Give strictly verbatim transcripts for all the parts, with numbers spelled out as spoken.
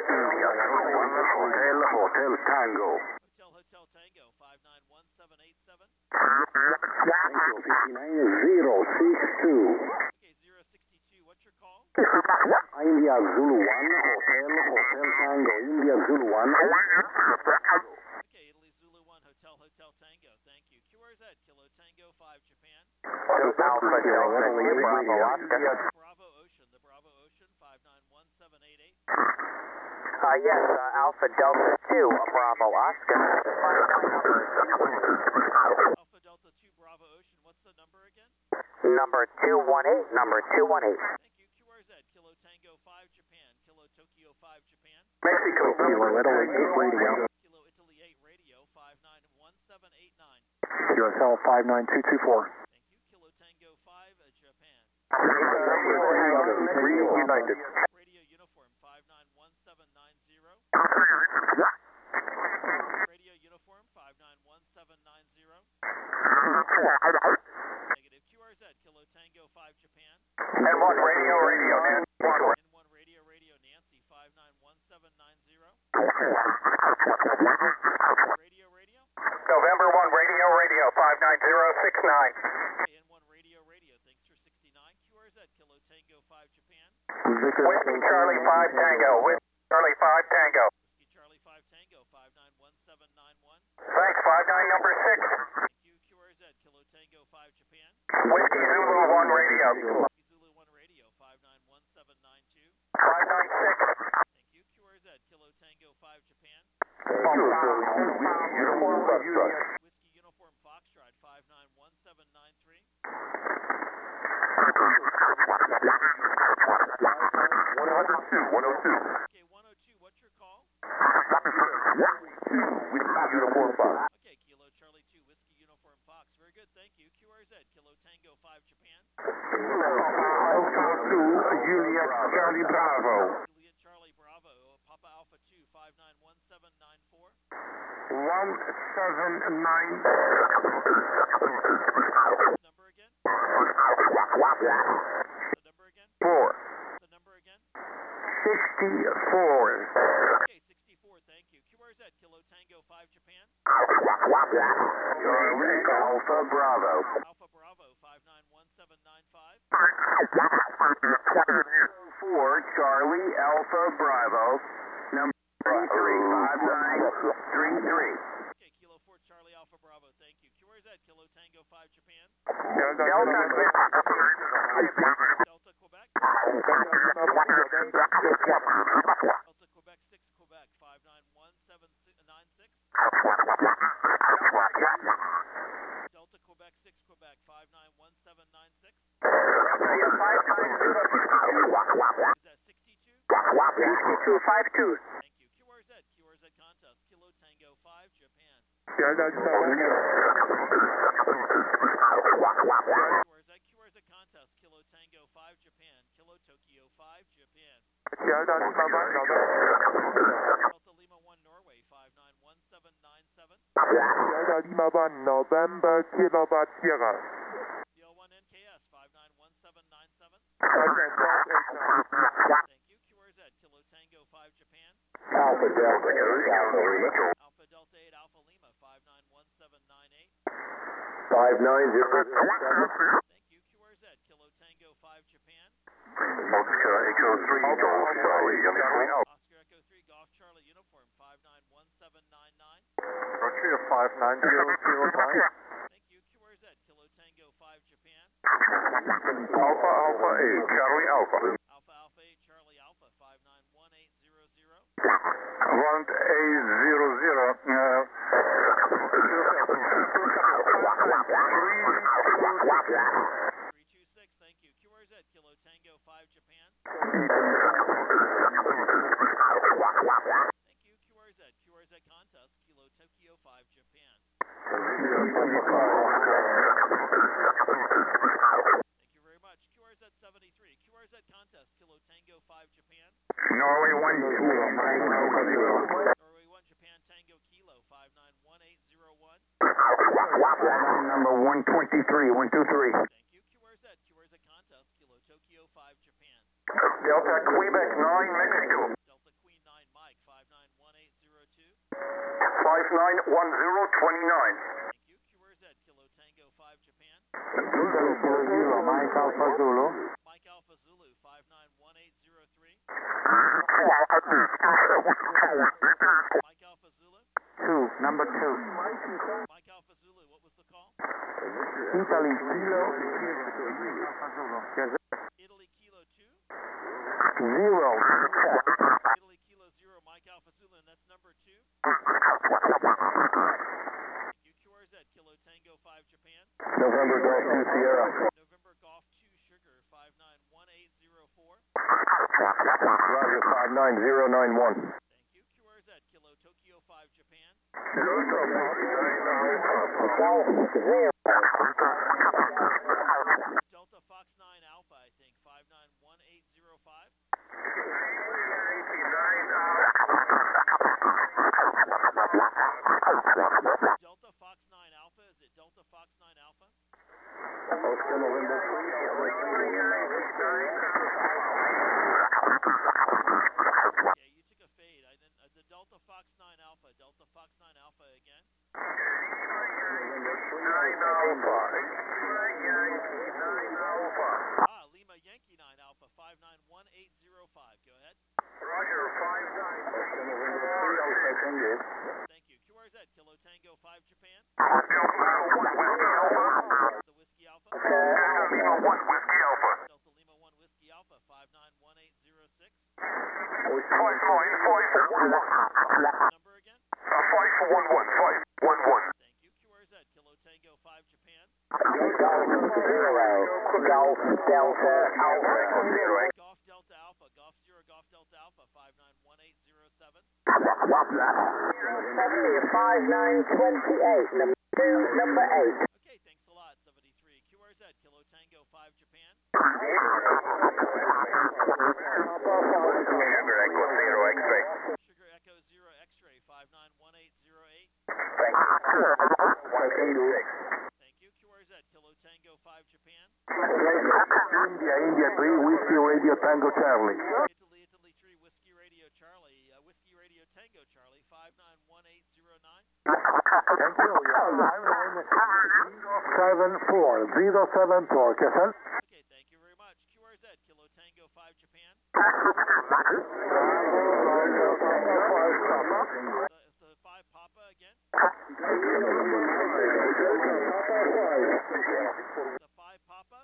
India Zulu one Hotel Hotel Tango. Hotel Hotel Tango, five nine one seven eight seven. fifty-nine zero six two. Okay, zero sixty-two, what's your call? India Zulu one Hotel Hotel Tango. India Zulu one. Okay, Italy Zulu one, Hotel Hotel Tango, thank you. Q R Z, Kilo Tango five, Japan. Alpha Delta two Bravo Oscar. Bravo Ocean, the Bravo Ocean, five nine one seven eight eight. Uh, yes, uh, Alpha Delta two Bravo Oscar. Alpha Delta two Bravo Ocean, what's the number again? Number two one eight, number two one eight. Thank you. Q R Z, Kilo Tango five, Japan. Kilo Tokyo five, Japan. Mexico, Kilo Italy eight Radio. Kilo Italy eight Radio, five nine one seven eight nine. U S L five nine two two four. Thank you. Kilo Tango five, uh, Japan. United. Radio Uniform five nine one seven nine zero. Radio Uniform five nine one seven nine zero. Negative. Q R Z, Kilo Tango five, Japan. N one Radio, Radio, Nancy. N one Radio, Radio Nancy five nine one seven nine zero. Radio, Radio. November one Radio, Radio five nine zero six nine. Okay, N one Radio, Radio, thanks for sixty-nine. Q R Z, Kilo Tango five, Japan. Whiskey Charlie five Tango, Whiskey Charlie five Tango. Whiskey Charlie five Tango, five nine one seven nine one. Thanks, five nine number six. Thank you. Q R Z, Kilo Tango five, Japan. Whiskey Zulu one Radio. Whiskey Zulu one Radio, five nine one seven nine two. five nine six. Thank you. Q R Z, Kilo Tango five, Japan. Whiskey Uniform Foxtrot, five nine one seven nine three. one oh two, one oh two. Okay, one oh two, what's your call? Uniform Fox. Okay, Kilo Charlie two, Whiskey Uniform Fox. Very good, thank you. Q R Z, Kilo Tango five, Japan. Alpha two, Juliet Charlie Bravo. Juliet Charlie Bravo, Papa Alpha two, five nine one seven nine four. one seven nine. Number again? The number again? Four. The number again? sixty-four. Okay, sixty-four, thank you. Q R Z, Kilo Tango five, Japan. Alpha Bravo. Alpha Bravo, five nine one seven nine five. Four, Charlie Alpha Bravo. Number three, five nine three three. Okay, Kilo four, Charlie Alpha Bravo, thank you. Q R Z, Kilo Tango five, Japan. Delta Delta Quebec. Delta Quebec six, Quebec, five nine one seven nine six. Delta Quebec six, Quebec, five nine one seven nine six. Is that sixty-two? sixty-two five two. Thank you. Q R Z, Q R Z contest, Kilo Tango five, Japan. Q R Z, Q R Z contest, Kilo Tango five, Japan. Kilo Tokyo five, Japan. Delta Lima one, Norway, five nine one seven nine seven. Delta Lima one, November, Kilowatt Sierra. D L one N K S, five nine one seven nine seven. Thank Thank you. Q R Z, Kilo Tango five, Japan. Alpha Delta eight, Alpha Lima. Alpha Delta eight, Alpha Lima, five nine one seven nine eight. Five nine zero seven. Thank you. Q R Z, Kilo Tango five, Japan. Oscar Echo three, Golf Charlie Uniform. Oscar Echo three, Golf Charlie Uniform, five nine one seven nine nine. Roger, five nine zero zero five. Thank you. Q R Z, Kilo Tango five, Japan. Alpha Alpha eight, Charlie Alpha. Alpha Alpha eight, Charlie Alpha, five nine one eight zero zero. One eight zero zero. three two six, thank you. Q R Z, Kilo Tango five, Japan. Thank you. Q R Z, Q R Z contest, Kilo Tokyo five, Japan. Thank you very much. Q R Z seventy-three, Q R Z contest, Kilo Tango five, Japan. Norway one. Norway one, Japan Tango Kilo, five nine one eight zero one. Number one twenty-three, one two three. Thank you. Q R Z, Q R Z contest, Kilo Tokyo five, Japan. Delta Quebec nine Mexico. Delta Queen nine, five nine one zero two nine. Thank you. Q R Z, Kilo Tango five Japan. Italy Kilo Zero, Mike Alpha Zulu. Mike Alpha Zulu five nine one eight zero three. Mike Alpha Zulu. Two, number two. Mike Alpha Zulu, what was the call? Italy Kilo Italy Kilo two. Zero. Italy Kilo zero, Mike Alpha Zulu, and that's number two. Thank you. Q R Z, Kilo Tango five Japan. November Golf two Sierra. November Golf two Sugar five nine one eight zero four. Roger, five nine zero nine one. Thank you. Q R Z, Kilo Tokyo five Japan. Delta Fox nine Alpha, I think, five nine one eight zero five. Delta Fox nine Alpha, is it Delta Fox nine Alpha? Okay, you took a fade. I didn't. Uh, the Delta Fox nine Alpha, Delta Fox nine Alpha again. Ah, Lima Yankee nine Alpha, five nine one eight zero five. Go ahead. Roger, five nine. Thank you. Q R Z, Kilo Tango five Japan. The Whiskey Alpha. Delta Lima one Whiskey Alpha. Delta Lima one Whiskey Alpha, five nine one eight zero six. Five nine five one one. Number again? Uh, five one one five one one. Thank you. Q R Z, Kilo Tango five Japan. Zero. Golf Delta Alpha. Golf Delta Alpha, Golf Zero, Golf Delta Alpha, five nine one eight zero seven. Five nine twenty eight. Number two, number eight. Okay, thanks a lot, seventy-three. Q R Z, Kilo Tango five Japan. Sugar Echo Zero X-ray. Sugar Echo Zero X-ray, five nine one eight zero eight. Thank you. one eight six. Thank you. Q R Z, Kilo Tango five Japan. India, India three, Whiskey Radio Tango Charlie. Italy, Italy three, Whiskey Radio Charlie. Uh, Whiskey Radio Tango Charlie, five nine one eight zero nine. Thank you. Seven four zero seven four. Kessel. Okay, thank you very much. Q R Z, Kilo Tango five Japan. The, the five Papa again. The five Papa.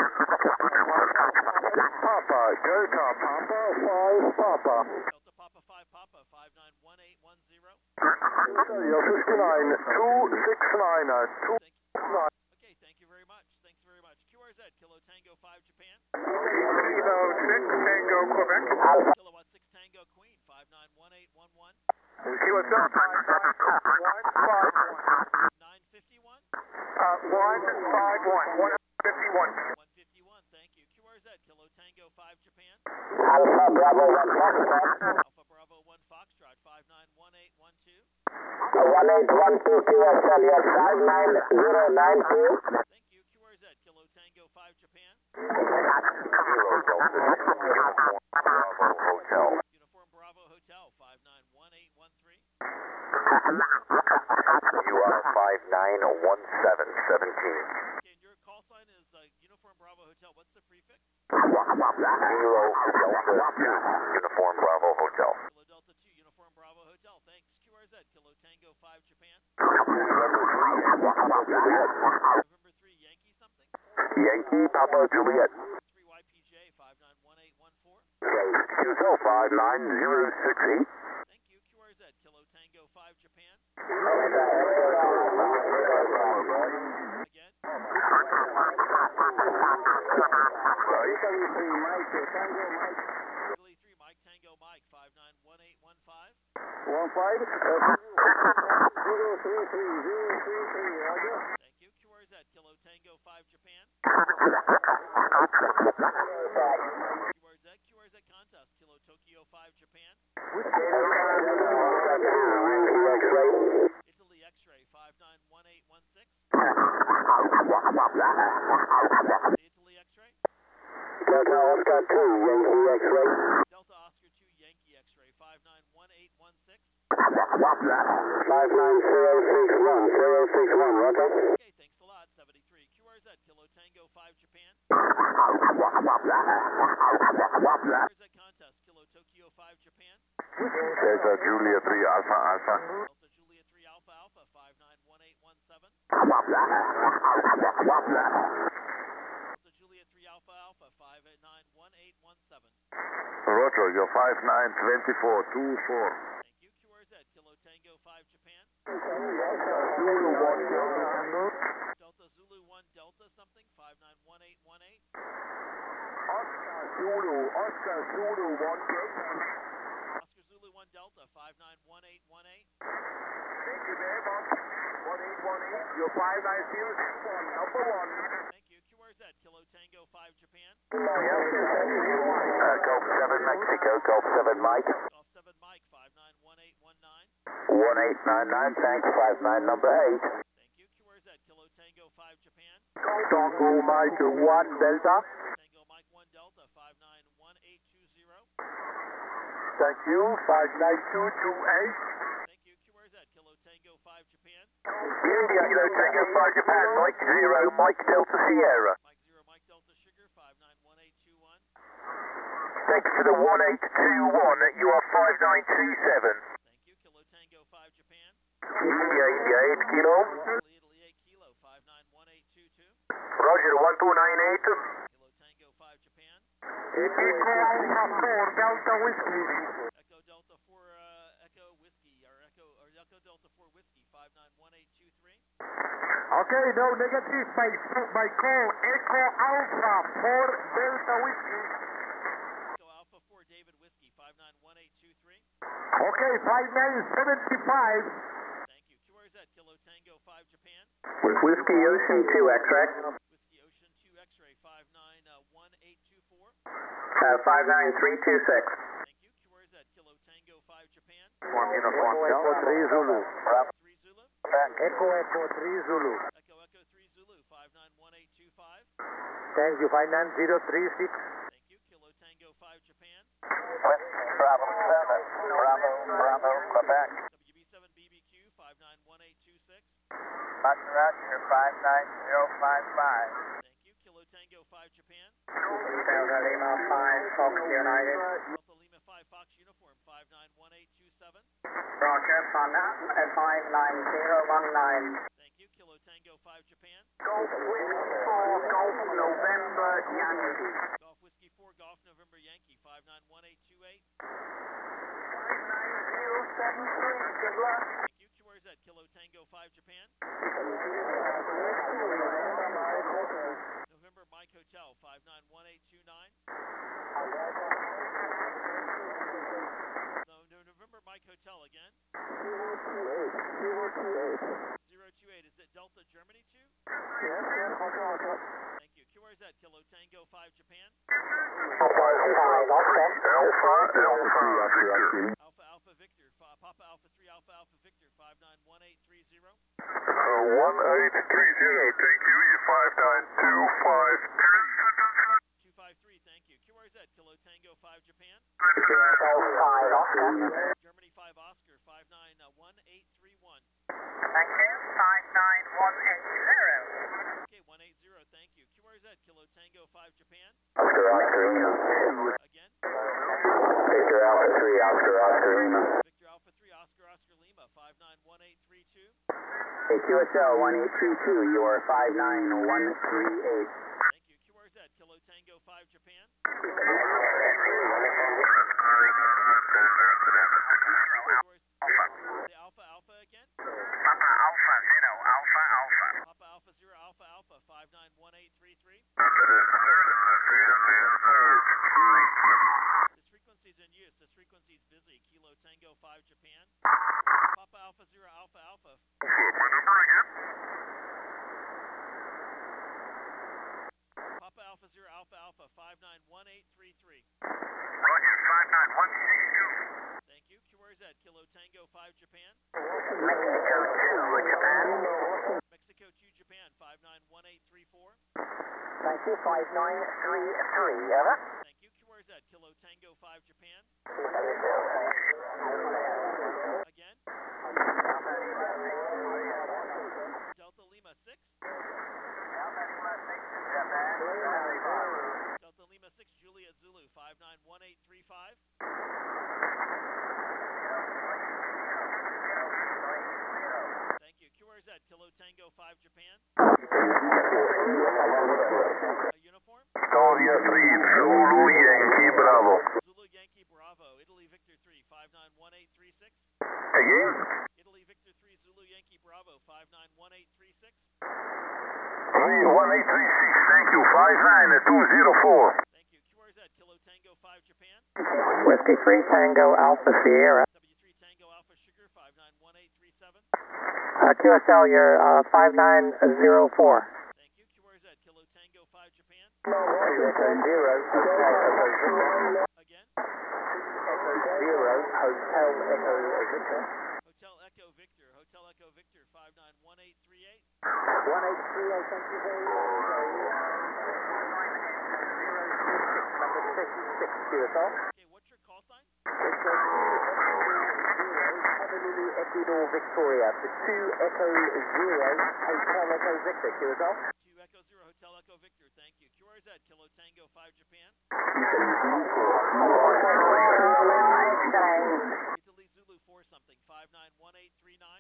Papa, Delta Papa, five Papa. Delta Papa five Papa, five nine one eight one zero. fifty-nine, two six nine, two Thank you. nine. Okay, thank you very much. Thanks very much. Q R Z, Kilo Tango five Japan. Kilo six Tango Quebec. Kilowatt six Tango Queen, five nine one eight one one. Kilo seven five one five one. nine fifty-one. Uh, one five one. One fifty one. one fifty-one, thank you. Q R Z, Kilo Tango five Japan. Alpha Bravo one Foxtrot. Alpha Bravo one Foxtrot, five nine one eight one two. one eight one two Q S L, yes, five nine zero nine two. Thank you. Q R Z, Kilo Tango five Japan. Uniform Bravo Hotel, five nine one eight one three. You are five nine one seven seventeen. Okay, and your call sign is uh, Uniform Bravo Hotel. What's the prefix? Zero Delta two, Uniform Bravo Hotel. Kilo Delta two, Uniform Bravo Hotel. Thanks. Q R Z, Kilo Tango five Japan. November three, Yankee something? Yankee Papa Juliet. three Y P J, five nine one eight one four. Q five nine zero six eight. Thank you. Q R Z, Kilo Tango five Japan. Again. Italy three, Mike Tango Mike, five nine one eight one five. One five. Zero three three zero three three. Roger. Thank you. Q R Z, Kilo Tango five Japan. Q R Z, Q R Z contest, Kilo Tokyo five Japan. Italy X-ray, five nine one eight one six. Italy X-ray. Delta Oscar two, Yankee X-ray. Delta Oscar two, Yankee X-ray, five nine one eight one six. five nine zero six one, zero six one, roger. Okay, thanks a lot. seventy-three Q R Z, Kilo Tango five Japan. Q R Z contest, Kilo Tokyo five Japan. Delta Julia three Alpha Alpha. Delta Julia three Alpha Alpha five nine one eight one seven. Delta Julia three Alpha Alpha five nine one eight one seven. Roger, your five nine two four two four. Thank you. Q R Z, Kilo Tango five Japan. Delta Zulu one Delta something five nine one eight one eight. Oscar Zulu, Oscar Zulu one Delta. Oscar Zulu one Delta five nine one eight one eight. Thank you very much. one eight one eight, your five nine zero six one, number one. Thank you. Q R Z, Kilo Tango five Japan. Uh, Golf seven Mexico, Golf seven Mike. Golf seven Mike five nine one eight one nine. one eight nine nine, thanks, five nine number eight. Thank you. Q R Z, Kilo Tango five Japan. Tango Mike one Delta. Tango Mike one Delta five nine one eight two zero. Thank you, five nine two two eight. Thank you. Q R Z, Kilo Tango five Japan. India, Kilo Tango five Japan, Mike zero, Mike Delta Sierra. Mike zero Mike Delta Sugar five nine one eight two one. Thanks for the one eight two one, you are five nine two seven. Thank you. Kilo Tango five Japan. India, India eight Kilo. Italy Italy eight Kilo five nine one eight two two. Roger, one two nine eight. Kilo Tango five Japan. Echo Alpha four Delta Whiskey. Echo Delta four uh, Echo Whiskey or Echo or Echo Delta four Whiskey five nine one eight two three. Okay, no negative by, by call. Echo Alpha four Delta Whiskey. Echo Alpha four David Whiskey five nine one eight two three. Okay, five nine seven five. Thank you. Q R Z, Kilo Tango five Japan. With Whiskey Ocean two X-ray. Whiskey Ocean two X-ray five nine one eight two four. Uh, five nine three two six. Thank you. Q R Z, Kilo Tango five Japan. One uniform. Echo three Zulu. three Zulu. Echo Echo three Zulu. Echo Echo three Zulu five nine one eight two five. Thank you, five nine zero three six. Thank you. Kilo Tango five Japan. Bravo seven. Bravo, Bravo, Quebec. W B seven B B Q five nine one eight two six. Roger, Roger, five nine zero five five. Thank you. Kilo Tango five Japan. Delta Lima five, Fox United. Delta Lima five Fox Uniform five nine one eight two seven. Roger, Panda, five nine zero one nine. Thank you. Kilo Tango five Japan. Golf Whiskey four, Golf November Yankee. Golf Whiskey four Golf November Yankee five nine one eight two eight. five nine zero seven three, good luck. Thank you. Q R Z, Kilo Tango five Japan. November Mike Hotel five nine one eight two nine. No, no, November Mike Hotel again. zero two eight. Is it Delta Germany two? Thank you. Q R Z, Kilo Tango five Japan. Alpha, Alpha, Victor. Alpha Alpha Victor. Fa- Papa Alpha three Alpha Alpha Victor five nine one eight three zero. one eight three zero, thank you, you five nine two five three. two five three, thank you. Q R Z, Kilo Tango five Japan. five Oscar. Germany five Oscar five nine one eight three one. Thank you, five nine one eight zero. Okay, one eight zero, thank you. Q R Z, Kilo Tango five Japan. Oscar, Oscar, Lima. Again. Victor Alpha three, Oscar, Oscar, Lima. Victor Alpha three Oscar Oscar Lima five nine one eight three two. Hey, Q S L one eight two two, you are five nine one three eight. Thank you. Q R Z, Kilo Tango five Japan. The Alpha Alpha again. Papa Alpha Zero, Alpha Alpha. Papa Alpha zero Alpha Alpha five nine one eight three three. This frequency's in use. This frequency's busy. Kilo Tango five Japan. Papa Alpha zero Alpha Alpha. Papa Alpha zero Alpha Alpha five nine one eight three three. Roger, five nine one six two. Thank you. Q R Z, Kilo Tango five Japan. Mexico two, Japan. Mexico two Japan five nine one eight three four. Thank you, five nine three three, over. Thank you. Q R Z, Kilo Tango five Japan. Uh, uniform? Victoria three, Zulu Yankee Bravo. Zulu Yankee Bravo, Italy Victor three, five nine one eight three six. Again? Italy Victor three, Zulu Yankee Bravo, five nine one eight three six. three one eight three six, thank you, five nine two zero four. Thank you. Q R Z, Kilo Tango five Japan. Whiskey three Tango Alpha Sierra. W three Tango Alpha Sugar, five nine one eight three seven. Uh, Q S L, you're uh, five nine zero four. Thank you. Q R Z, Kilo Tango five Japan. Again? Zero, Hotel Echo Victor. Hotel Echo Victor, Hotel Echo Victor, five nine one eight three eight. one eight three eight, thank you very much. Number six, six Q S L. Okay, what's your call sign? It's a Honolulu Ecuador Victoria for two Echo Zero, Hotel Echo Victor, Q S L. two Echo Zero, Hotel Echo Victor, thank you. Q R Z, Kilo Tango five Japan. Italy Zulu four something, five nine one eight three nine.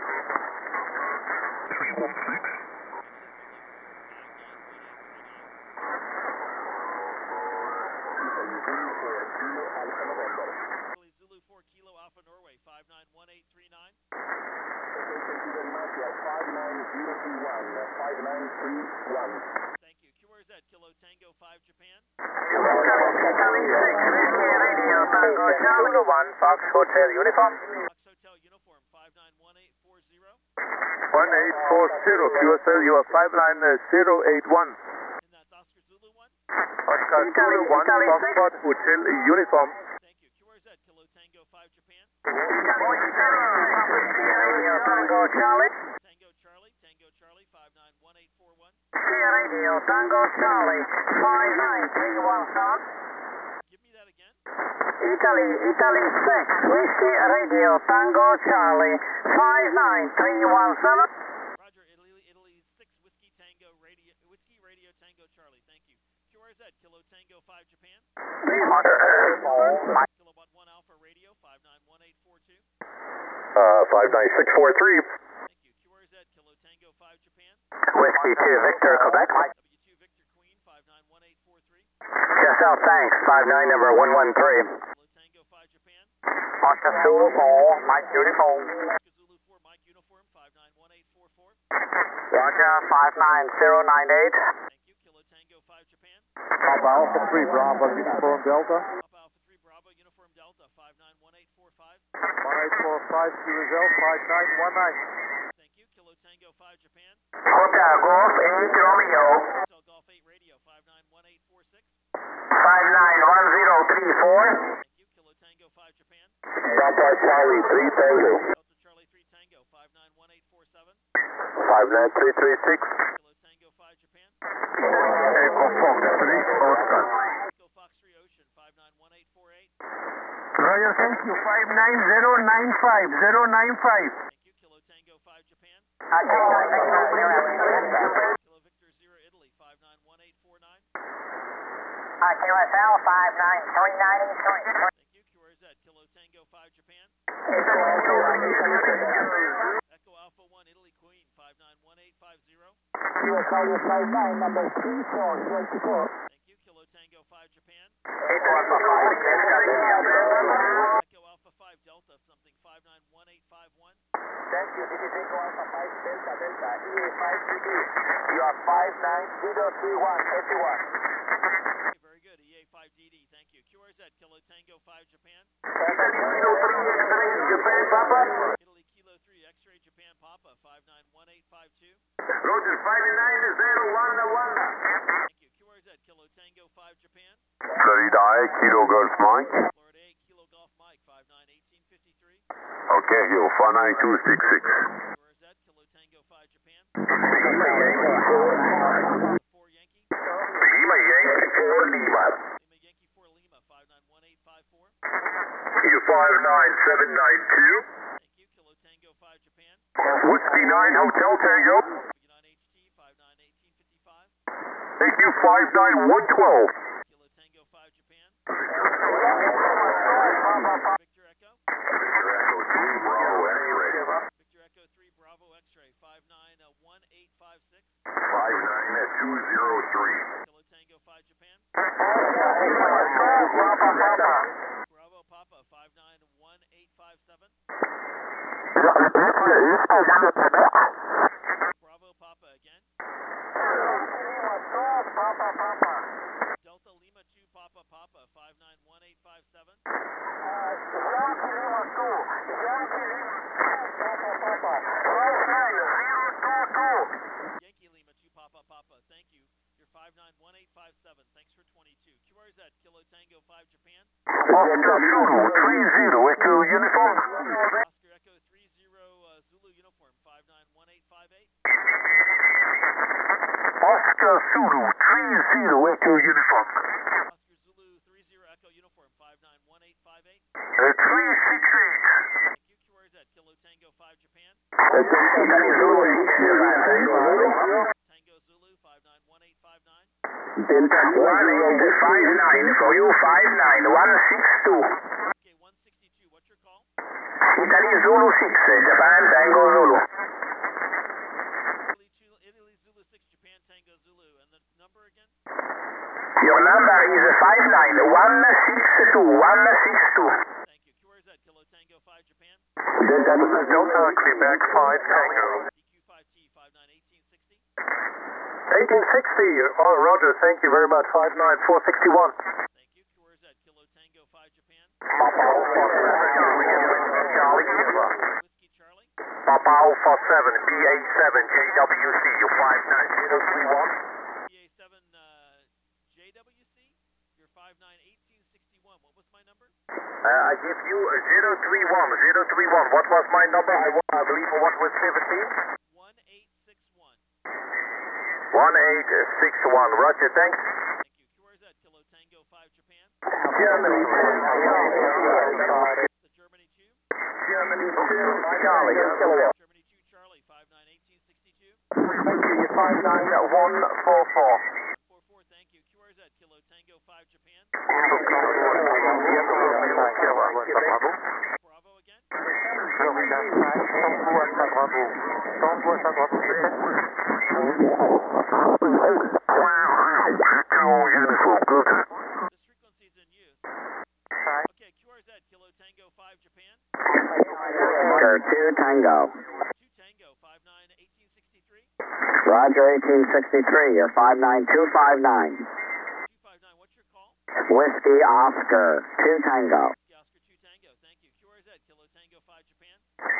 Italy Zulu four, five nine one eight three nine. Italy Zulu four Kilo Alpha Norway, five nine one eight three nine. Thank you. Q R Z, Kilo Tango five Japan. Tango one, Fox Hotel Uniform. Fox Hotel Uniform, five nine one eight four zero. one eight four zero, Q S L, you are five nine zero eight one. And that's Oscar Zulu one. Oscar Zulu one, Foxtrot Hotel Uniform. Thank you. Q R Z, Kilo Tango five Japan. Tango Charlie. Tango Charlie, Tango Charlie, five nine one eight four one. Radio Tango Charlie, five nine three one seven. Give me that again. Italy, Italy six, Whiskey Radio Tango Charlie, five nine three one seven. Roger, Italy, Italy six Whiskey Tango Radio, Whiskey Radio Tango Charlie. Thank you. Q R Z, Kilo Tango five Japan. Kilowatt one Alpha Radio, five nine one eight four two. Uh, five nine six four three. Thank you. Q R Z, Kilo Tango five Japan. Whiskey two Victor Quebec. W two Victor Queen, five nine one eight four three. Yes, L, thanks, five nine number one one three. Kilo Tango five Japan. Oscar Zulu four, Mike Uniform. Oscar Zulu four Mike Uniform, five nine one eight four four. Roger, five nine zero nine eight. Thank you. Kilo Tango five Japan. Papa Alpha three Bravo Uniform Delta. Papa Alpha three Bravo Uniform Delta, five nine one eight four five. one eight four five Q S L five nine one nine. Thank you. Kilo Tango five Japan. Hotel Golf eight Romeo, Hotel Golf eight Radio, five nine one eight four six. five nine one zero three four. Thank you. Kilo Tango five Japan. Papa Charlie three Tango. Delta Charlie three Tango, five nine one eight four seven. five nine three three six. Kilo Tango five Japan. Echo Fox three Oscar. Echo Fox three Ocean, five nine one eight four eight. Roger, thank you, five nine zero nine five zero nine five. Thank you. Kilo Tango five Japan. Uh, Kilo Victor zero Italy, five nine one eight four nine. Q S L five nine three nine three. Thank you. Q R Z, Kilo Tango five Japan. Echo Alpha one Italy Queen, five nine one eight five zero. Q S L five nine number three four twenty-four. Thank you. Kilo Tango five Japan. Echo Alpha five. Echo Alpha five Delta something, five nine one eight five one. Thank you. This is Echo Alpha five Delta Delta E A five D D. You are five nine zero three one eighty-one. Okay, very good. E A five D D, thank you. Q R Z, Kilo Tango five Japan. Italy Kilo three X-Ray Japan Papa, five nine one eight five two. Roger, five nine zero one one. Thank you. Q R Z, Kilo Tango five Japan. Florida I, Kilo Golf Mike. Florida eight Kilo Golf Mike, five nine one eight fifty-three. Okay, you five nine two six six. Q R Z, Kilo Tango five Japan. four Yankee. Lima Yankee four Lima. Lima Yankee four Lima, five nine one eight five four. You five nine seven nine two. Thank you. Kilo Tango five Japan. Whiskey nine Hotel Tango. nine H T, five nine one eight five five. Thank you five nine one twelve. Kilo Tango five Japan. Victor Echo. Bravo X-ray. Victor Echo three Bravo X-Ray, five nine one eight five six. five five nine two zero three. Kilo Tango five Japan. Bravo Papa five nine one eight five seven. Bravo Papa again. Delta Lima two Papa Papa five nine one eight five seven. Yankee Lima two Papa Papa, thank you. You're five nine one eight five seven. Thanks for twenty-two. Q R Z Kilo Tango five Japan. Oscar Zulu three zero Echo Uniform. Oscar Echo three zero uh, Zulu uniform five nine one eight five eight. Oscar Zulu three zero Echo Uniform. Oscar Zulu three zero Echo uniform five nine one eight five eight. Uh, three six eight. Thank you. Q R Z Kilo Tango five Japan. Tango Zulu five nine one eight five nine. Delta one eight five nine for you, five nine one six two. Okay, one sixty-two. What's your call? Italy Zulu six, Japan Tango Zulu. Italy, Chu- Italy Zulu six Japan Tango Zulu. And the number again? Your number is five nine one six two one six two. Thank you. Q R Z Kilo Tango five Japan. Delta Delta Quebec five Tango. D Q five T five nine eighteen sixty. eighteen sixty. Oh, Roger. Thank you very much. five nine four six one. Thank you. Q R Z Kilo Tango five Japan. Whiskey Charlie. Papa Alpha seven B A seven J W C five nine zero three one. B A seven uh, J W C. You're five nine eighteen sixty-one. What was my number? Uh, I give you zero three one zero three one. What was my number? I, I believe what was seventeen? one eight six one. one eight six one. Roger, thanks. Thank you. Q R Z Kilo Tango five Japan. Germany. The Germany two. Germany two, Charlie, kilowatt. Germany two Charlie five nine eighteen sixty-two. five nine one four four. four four. Thank you. Q R Z Kilo Tango five Japan. Bravo again. This frequency is in use. Okay, Q R Z Kilo Tango five Japan. two Tango. two Tango five nine eighteen sixty-three. Roger, eighteen sixty-three. You're five nine two five nine. two five nine. What's your call? Whiskey Oscar, two Tango. Yeah, Oscar two Tango. Thank you. Q R Z Kilo Tango five Japan.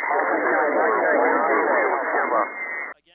Again.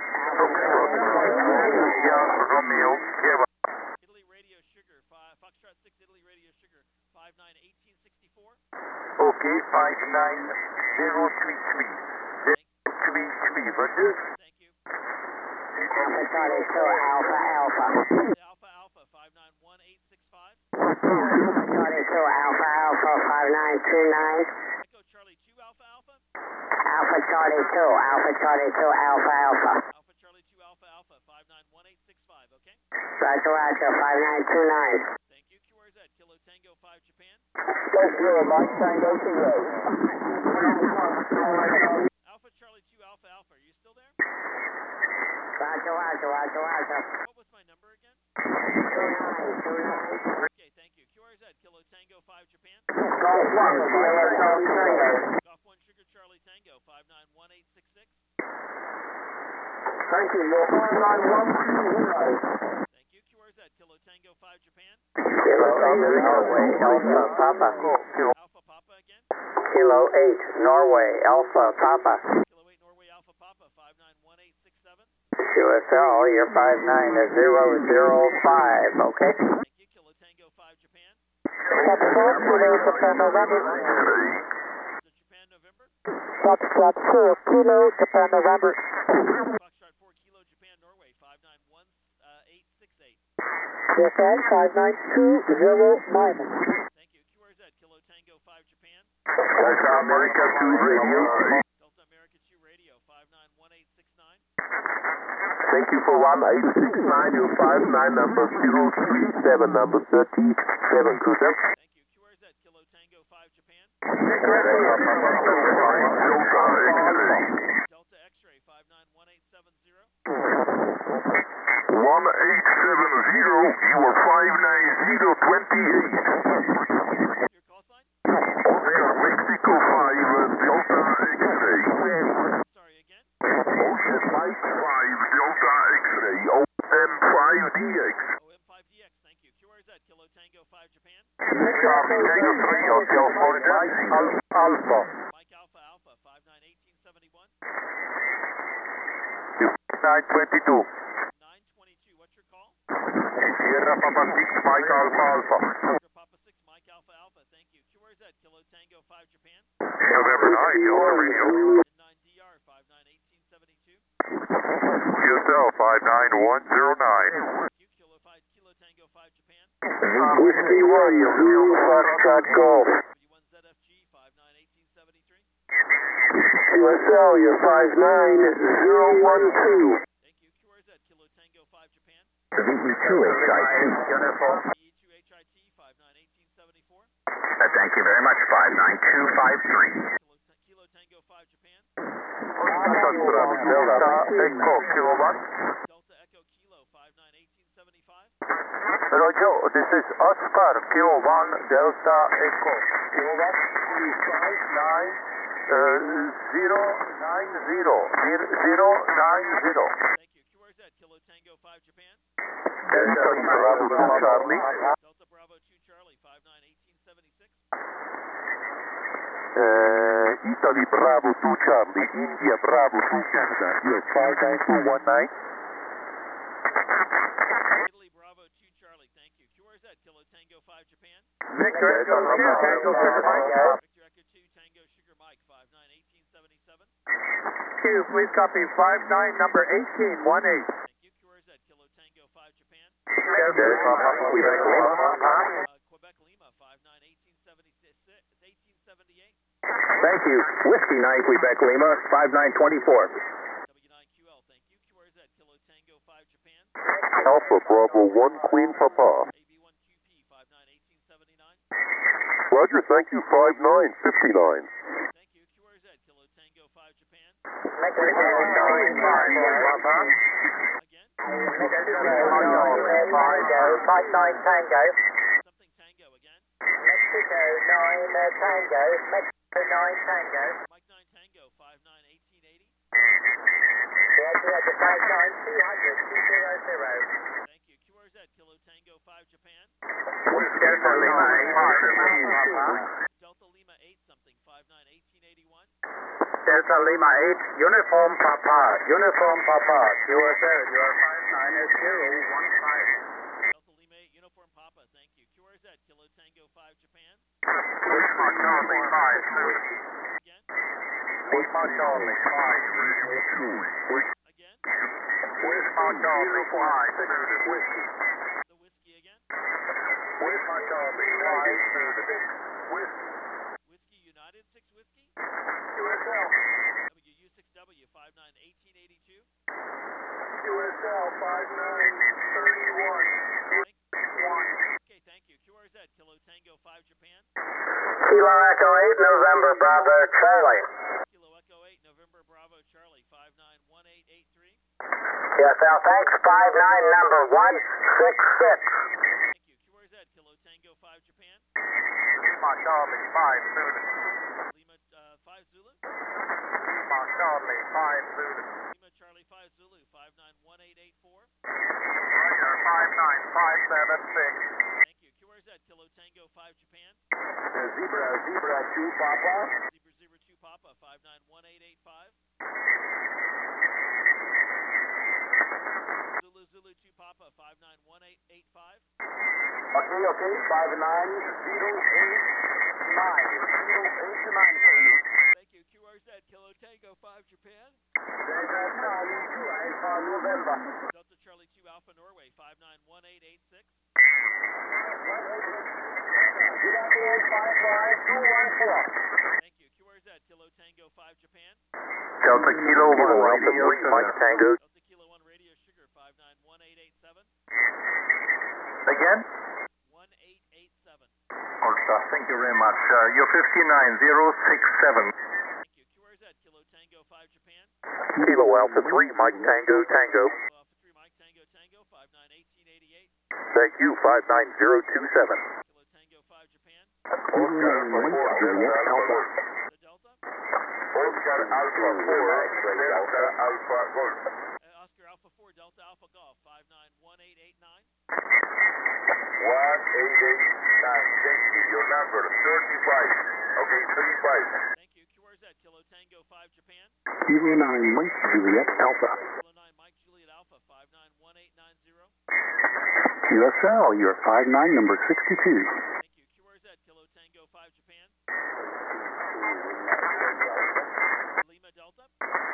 Italy Radio Sugar five Foxtrot six Italy Radio Sugar five nine eighteen sixty-four. Okay, five nine zero three three. Three three. Roger. Thank you. Alpha Charlie two Alpha Alpha. Alpha Alpha five nine one eight six five. Charlie two Alpha Alpha five nine two nine. Echo Charlie two Alpha Alpha. Alpha Charlie two Alpha Charlie two Alpha Alpha. Alpha Charlie two Alpha Alpha five nine one eight six five. Okay. Roger Roger five nine two nine. Thank you. Q R Z Kilo Tango five Japan. Mike Tango zero. Alpha Charlie two Alpha Alpha. Are you still there? Roger Roger Roger Roger. What was my number again? two nine two nine. Okay, thank you. Q R Z Kilo Tango five Japan. Golf one Sierra Tango. Golf one Sugar Charlie Tango five nine one eight six six. Thank you. You're five nine one two zero. Thank you. Q R Z Kilo Tango five Japan. Kilo eight Norway Alpha Papa. Alpha Papa again. Kilo eight Norway Alpha Papa. Kilo eight Norway Alpha Papa five nine one eight six seven. Q S L, you're five nine zero zero five, okay? Thank you. Kilo Tango five Japan. Stop four, Kilo Japan November. The Japan November. Stop flat four, Kilo Japan November. Foxtrot four Kilo Japan Norway five nine one eight six eight. Yes, sir, five nine two zero minus. Thank you. Q R Z Kilo Tango five Japan. Delta America two Radio. Delta America two Radio five nine one eight six nine. Thank you for one eight six nine. You five nine number zero three seven number thirty seven. Good. Thank you. Q R Z Kilo Tango five Japan. Delta X-ray five nine one eight seven zero. eight seven zero, you are five nine zero twenty-eight. Your call sign? Oscar Mexico five, Delta X-ray. Sorry, again? Ocean Mike five, Delta X-ray, O M five D X. O M five D X, thank you. Q R Z, Kilo Tango five Japan. Charlie Tango three, Hotel Florida, Alpha. Mike Alpha Alpha, five nine one eight seven one. nine twenty-two. nine twenty-two, what's your call? Sierra Papa six, Mike Alpha Alpha. Sierra Papa six, Mike Alpha Alpha, thank you. Q R Z, Kilo Tango five Japan. November nine, Delta Radio. And nine D R, five nine one eight seven two. Q S L five nine one zero nine. Thank you. Kilo, five, Kilo Tango five Japan. Whiskey one, Zulu Foxtrot Golf. W one Z F G, five nine one eight seven three. Q S L, you're five nine zero one two. Thank you. Q R Z, Kilo Tango five Japan. V E two H I T. Uniform. E two H I T, five nine one eight seven four. Thank you very much, five nine two five three. Kilo, Kilo Tango five Japan. Delta Echo Kilowatt. Delta Echo Kilo, five nine one eight seven five. Roger, this is Oscar Kilo one Delta Echo Kilowatt. five nine zero nine zero. zero nine zero. Thank you. Q R Z, Kilo Tango five Japan. Delta Bravo two Charlie. Delta Bravo two Charlie, five nine one eight seven six. Uh, Italy Bravo two Charlie, India Bravo two Canada, yes, five nine two one nine. Italy Bravo two Charlie, thank you. Q R Z, Kilo Tango five Japan. Victor Echo two, Tango Sugar Mike. Victor Echo two Tango Sugar Mike, five nine one eight seven seven. Q, please copy five nine, number eighteen one eight. Thank you. Q R Z, Kilo Tango five Japan. Yes, Uh, Quebec Lima, five nine one eight seven eight. Thank you. Whiskey nine Quebec Lima, five nine two four. W nine Q L, thank you. Q R Z, Kilo Tango five Japan. Alpha Bravo one Queen Papa. A B one Q P, five nine one eight seven nine. Roger, thank you, five nine five nine. Thank you. Q R Z, Kilo Tango five Japan. Again? Mike nine Tango. Something Tango again. Mexico nine uh, Tango. Mexico nine Tango. Mike nine Tango, five nine one eight eight zero. Yeah, yeah, five nine two hundred two zero zero. Thank you. Q R Z, Kilo Tango five Japan. Delta Lima eight. Delta Lima eight something, five nine one eight eight one. Delta Lima eight, Uniform Papa, Uniform Papa, Q S L, you are five nine zero one five. Delta Lima eight, Uniform Papa, thank you. Q R Z, Kilo Tango five Japan. Lima Charlie five, Again? Lima Charlie five, Again? Lima Charlie five, Whiskey. The whiskey again? Lima Charlie five, Whiskey. Whiskey United six Whiskey? Q S L, W U six W, five nine one eight eight two. Q S L five nine three one. Okay, thank you. Q R Z, Kilo Tango five Japan. Kilo Echo eight, November Bravo Charlie. Kilo Echo eight, November Bravo Charlie, five nine one eight eight three. Yes, L, thanks. five nine, number one six six. Thank you. Q R Z, Kilo Tango five Japan. Lima Charlie five, Zulu. Lima uh, five Zulu. Lima Charlie five, Zulu. Lima Charlie five Zulu, five nine one eight eight four. Roger, five nine five seven six. Thank you. Q R Z, Kilo Tango five Japan. Zebra, Zebra two Papa. Zebra Zebra two Papa, five nine one eight eight five. Zulu Zulu two Papa, five nine one eight eight five. Okay, okay, five nine zero eight nine. zero eight nine for you. Thank you. Q R Z, Kilo Tango five Japan. Delta Charlie two Alpha November. Delta Charlie two Alpha Norway, five nine one eight eight six. Thank you. Q R Z, Kilo Tango five Japan. Delta Kilo one Alpha three Mike Tango. Delta Kilo one Radio Sugar, five nine one eight eight seven. Again? one eight eight seven. Ultra, thank you very much. Uh, you're fifty-nine zero six seven. Thank you. Q R Z, Kilo Tango five Japan. Kilo Alpha three Mike Tango Tango. Alpha three Mike Tango Tango, five nine Thank you, five nine zero two seven. Kilo Tango five Japan. Oscar Juliet Alpha. The Delta. Oscar Alpha four, Delta Alpha Golf. Uh, Oscar Alpha four, Delta Alpha Golf, five nine one eight eight nine. one eight eight nine, thank you. Your number, thirty-five. Okay, thirty-five. Thank you. Q R Z, Kilo Tango five Japan. Kilo nine Mike Juliet Alpha. Kilo nine Mike Juliet Alpha, five nine one eight nine zero. U S L, your five nine, number sixty-two. Thank you. Q R Z, Kilo Tango five Japan. Lima Delta.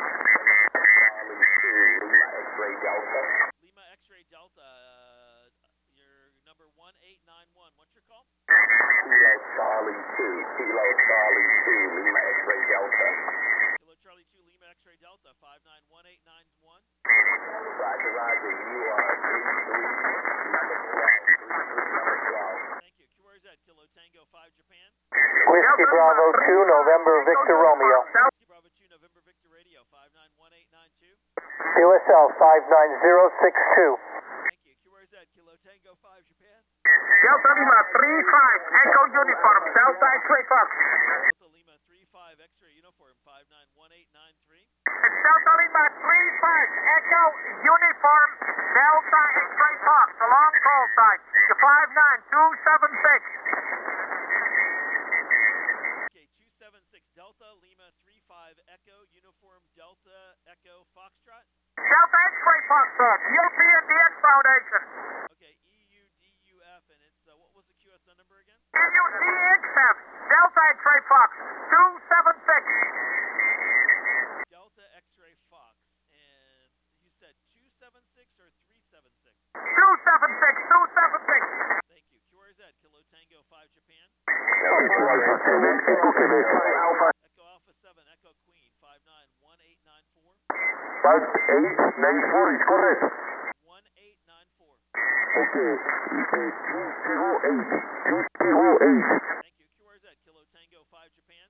Lima X-ray Delta. Lima X-ray Delta, uh, your number one eight nine one. What's your call? Kilo Charlie two. Kilo Charlie two. Lima X-ray Delta. Kilo Charlie two, Lima X-ray Delta, five nine one eight nine one. Roger, Roger. You are three three, number twelve. three three, number twelve. Thank you. Q R Z, Kilo Tango five Japan. Whiskey Bravo two, November Victor Romeo. Whiskey Bravo two, November Victor Radio, five nine one eight nine two. U S L five nine zero six two. Thank you. Q R Z, Kilo Tango five Japan. Delta Lima three five, Echo Uniform, Delta X-ray Fox. Delta Lima three five X-ray Uniform, five nine one eight nine three. Delta Lima three five, Echo Uniform, Delta X-ray Fox, a long call sign, to five nine two seven six. Okay, two seven six Delta Lima three five Echo Uniform Delta Echo Foxtrot. Delta X-ray Fox, sir, European D X Foundation. Okay, E U D U F, and it's, uh, what was the Q S N number again? E U D X F, Delta X-ray Fox, two seven six. Delta X-ray Fox, and you said two seven six or three seven six? two seven six, two seven six. Thank you. Q R Z, Kilo Tango five Japan. Echo Alpha seven, Echo Queen, five nine one eight nine four. five eight nine four is correct. one eight nine four. Okay. two zero eight. two zero eight. Thank you. Q R Z, Kilo Tango five Japan.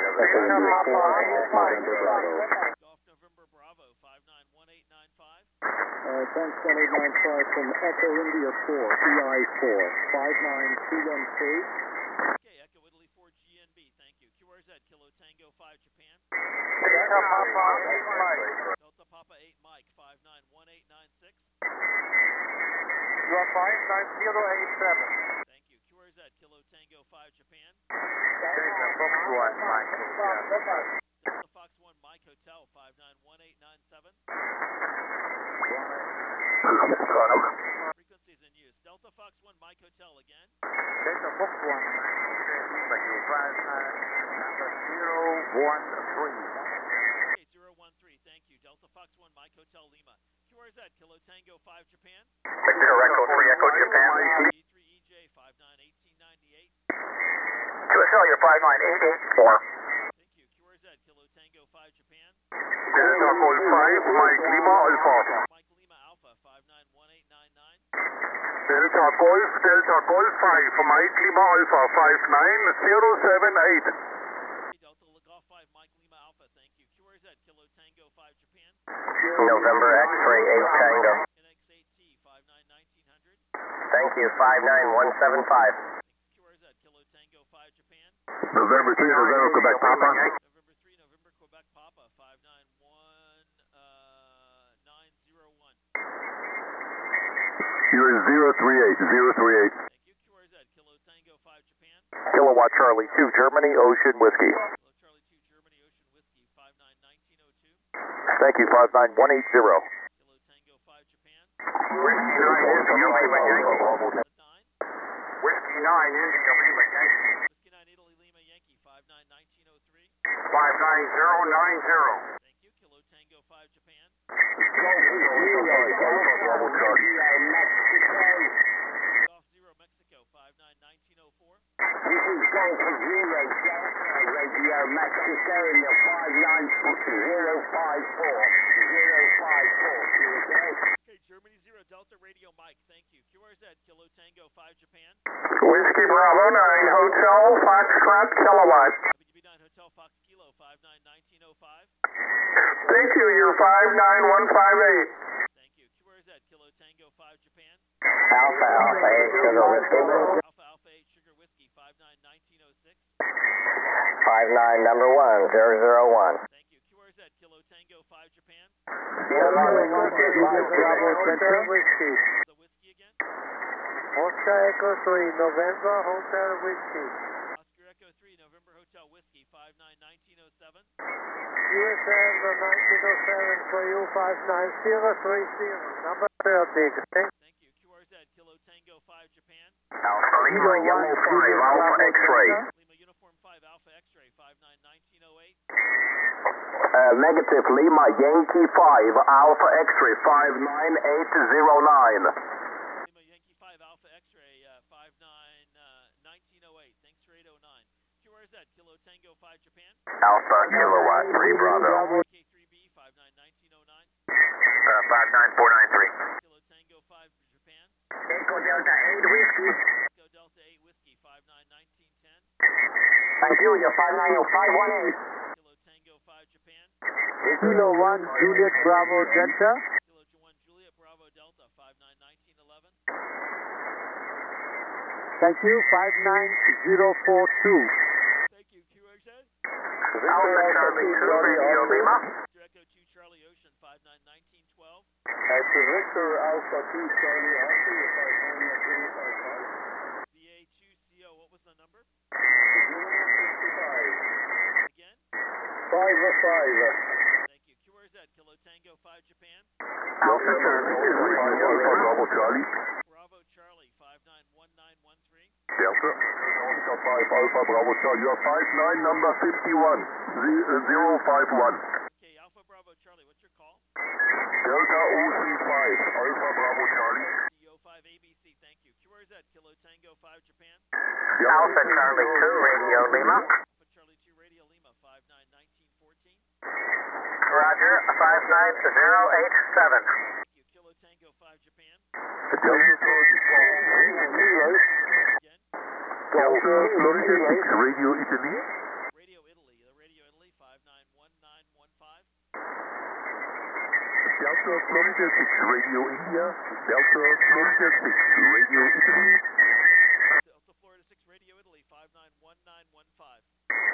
Golf November Bravo, five nine one eight nine five. Uh, ten twenty nine five from Echo India four, E I four, five nine two one three. Okay, Echo Italy four G N B, thank you. Q R Z, Kilo Tango five Japan. Delta Papa eight Mike. Delta Papa eight Mike, five nine one eight nine six. You are five nine zero eight seven. Thank you. Q R Z, Kilo Tango five Japan. Delta Fox one Mike. Delta Fox one Mike Hotel, five nine one eight nine seven. Frequencies in use. Delta Fox one Mike Hotel again. Delta Fox one five nine number zero one three. Okay, zero one three, thank you. Delta Fox one Mike Hotel Lima. Q R Z, Kilo Tango five Japan. Victor Echo three Echo Japan. E three E J, five nine one eight nine eight. Q S L, you're five nine eight eight four. Thank you. Q R Z, Kilo Tango five Japan. Delta Golf five, Mike Lima Alpha. Mike Lima Alpha, five nine one eight nine nine. Delta Golf, Delta Golf five, Mike Lima Alpha, five nine zero seven eight. Okay, Delta Golf five Mike Lima Alpha, thank you. Q R Z, Kilo Tango five Japan. November X-ray eight Tango. N X eight T, five nine nineteen hundred. Thank you, five nine one seven five. Thanks, Q R Z, Kilo Tango five Japan. November three, November Quebec Papa. November three, November Quebec Papa, five nine one nine zero one. You're zero three eight, zero three eight. Thank you. Q R Z, Kilo Tango five Japan. Kilowatt Charlie two, Germany, Ocean Whiskey. Kilo Charlie two Germany Ocean Whiskey, five nine one nine zero two. Thank you, five nine one eight zero. Kilo Tango five Japan. Whiskey nine India Lima Yankee. nine. Whiskey nine India Lima Yankee. Whiskey nine Italy Lima Yankee, five nine one nine zero three. Five nine zero nine zero. Thank you. Kilo Tango five Japan. Golf zero Mexico, five nine one nine zero four. This is Golf Zero Delta Radio Mexico in the five nine zero five four. zero five four. Okay, Germany zero Delta Radio Mike, thank you. Q R Z, Kilo Tango five Japan. Whiskey Bravo nine Hotel Foxtrot Kilowatt. W B nine Hotel Fox Kilo, five nine one nine zero five. Thank you, you're five nine one five eight. Thank you. Q R Z, Kilo Tango five Japan. Alpha, Alpha, eight, Sugar Whiskey. Alpha Alpha eight Sugar Whiskey five nine nineteen oh six. five nine, number one, zero zero one. Thank you. Q R Z Kilo Tango five Japan. Bravo Center. Whiskey. The whiskey again. Oscar Echo three, November Hotel Whiskey. Oscar Echo three November Hotel Whiskey five nine nineteen oh seven. U S M nineteen oh seven for you, five nine zero three zero, number thirty. Thank Thank you. Q R Z Kilo Tango five Japan. Alpha Lima Yellow five Alpha X-ray. Lima Uniform five Alpha X-ray five nine nineteen oh eight. Uh, negative Lima Yankee five Alpha X-ray five nine eight zero nine. Lima Yankee five Alpha X-ray uh, five nine nineteen oh eight. Thanks for eight oh nine. Q R Z Kilo Tango five Japan. Alpha Kilowatt three Bravo. K three B five nine nineteen oh nine. Uh, five nine four nine three. Kilo Tango five Japan. Echo Delta eight Whiskey. Echo Delta eight Whiskey five nine nineteen ten. Thank you, you're five nine oh five one eight. Kilo Tango five Japan. Kilo one, Juliet Bravo Delta. Kilo one Juliet Bravo Delta five nine nineteen eleven. Thank you, five nine zero four two. Thank you. Q R Z. Alpha Charlie two Radio Lima. Echo two Charlie Ocean five nine nineteen twelve. That's Victor Alpha two Charlie Alpha, your five nine three five five. B A two C O, what was the number? sixty-five. Again? Five oh five. Thank you. Q R Z Kilo Tango five Japan. Alpha Charlie two Radio Lima. Bravo Charlie. Bravo Charlie five nine one nine one three. Delta. Delta five Alpha Bravo Charlie. You're five nine number fifty-one. zero five one. Okay, Alpha Bravo Charlie, what's your call? Delta zero three five Alpha Bravo Charlie. D O five A B C, thank you. Q R Z Kilo Tango five Japan. Alpha Charlie two Radio Lima. Alpha Charlie two Radio Lima five nine nineteen fourteen. Roger, five nine zero eight seven. Thank you. Kilo Tango five Japan. Delta Again. Delta Florida six Radio Italy. Radio Italy, the Radio Italy five nine one nine one five. Delta Florida six Radio India. Delta Florida six Radio Italy. Delta Florida six Radio Italy five nine one nine one five.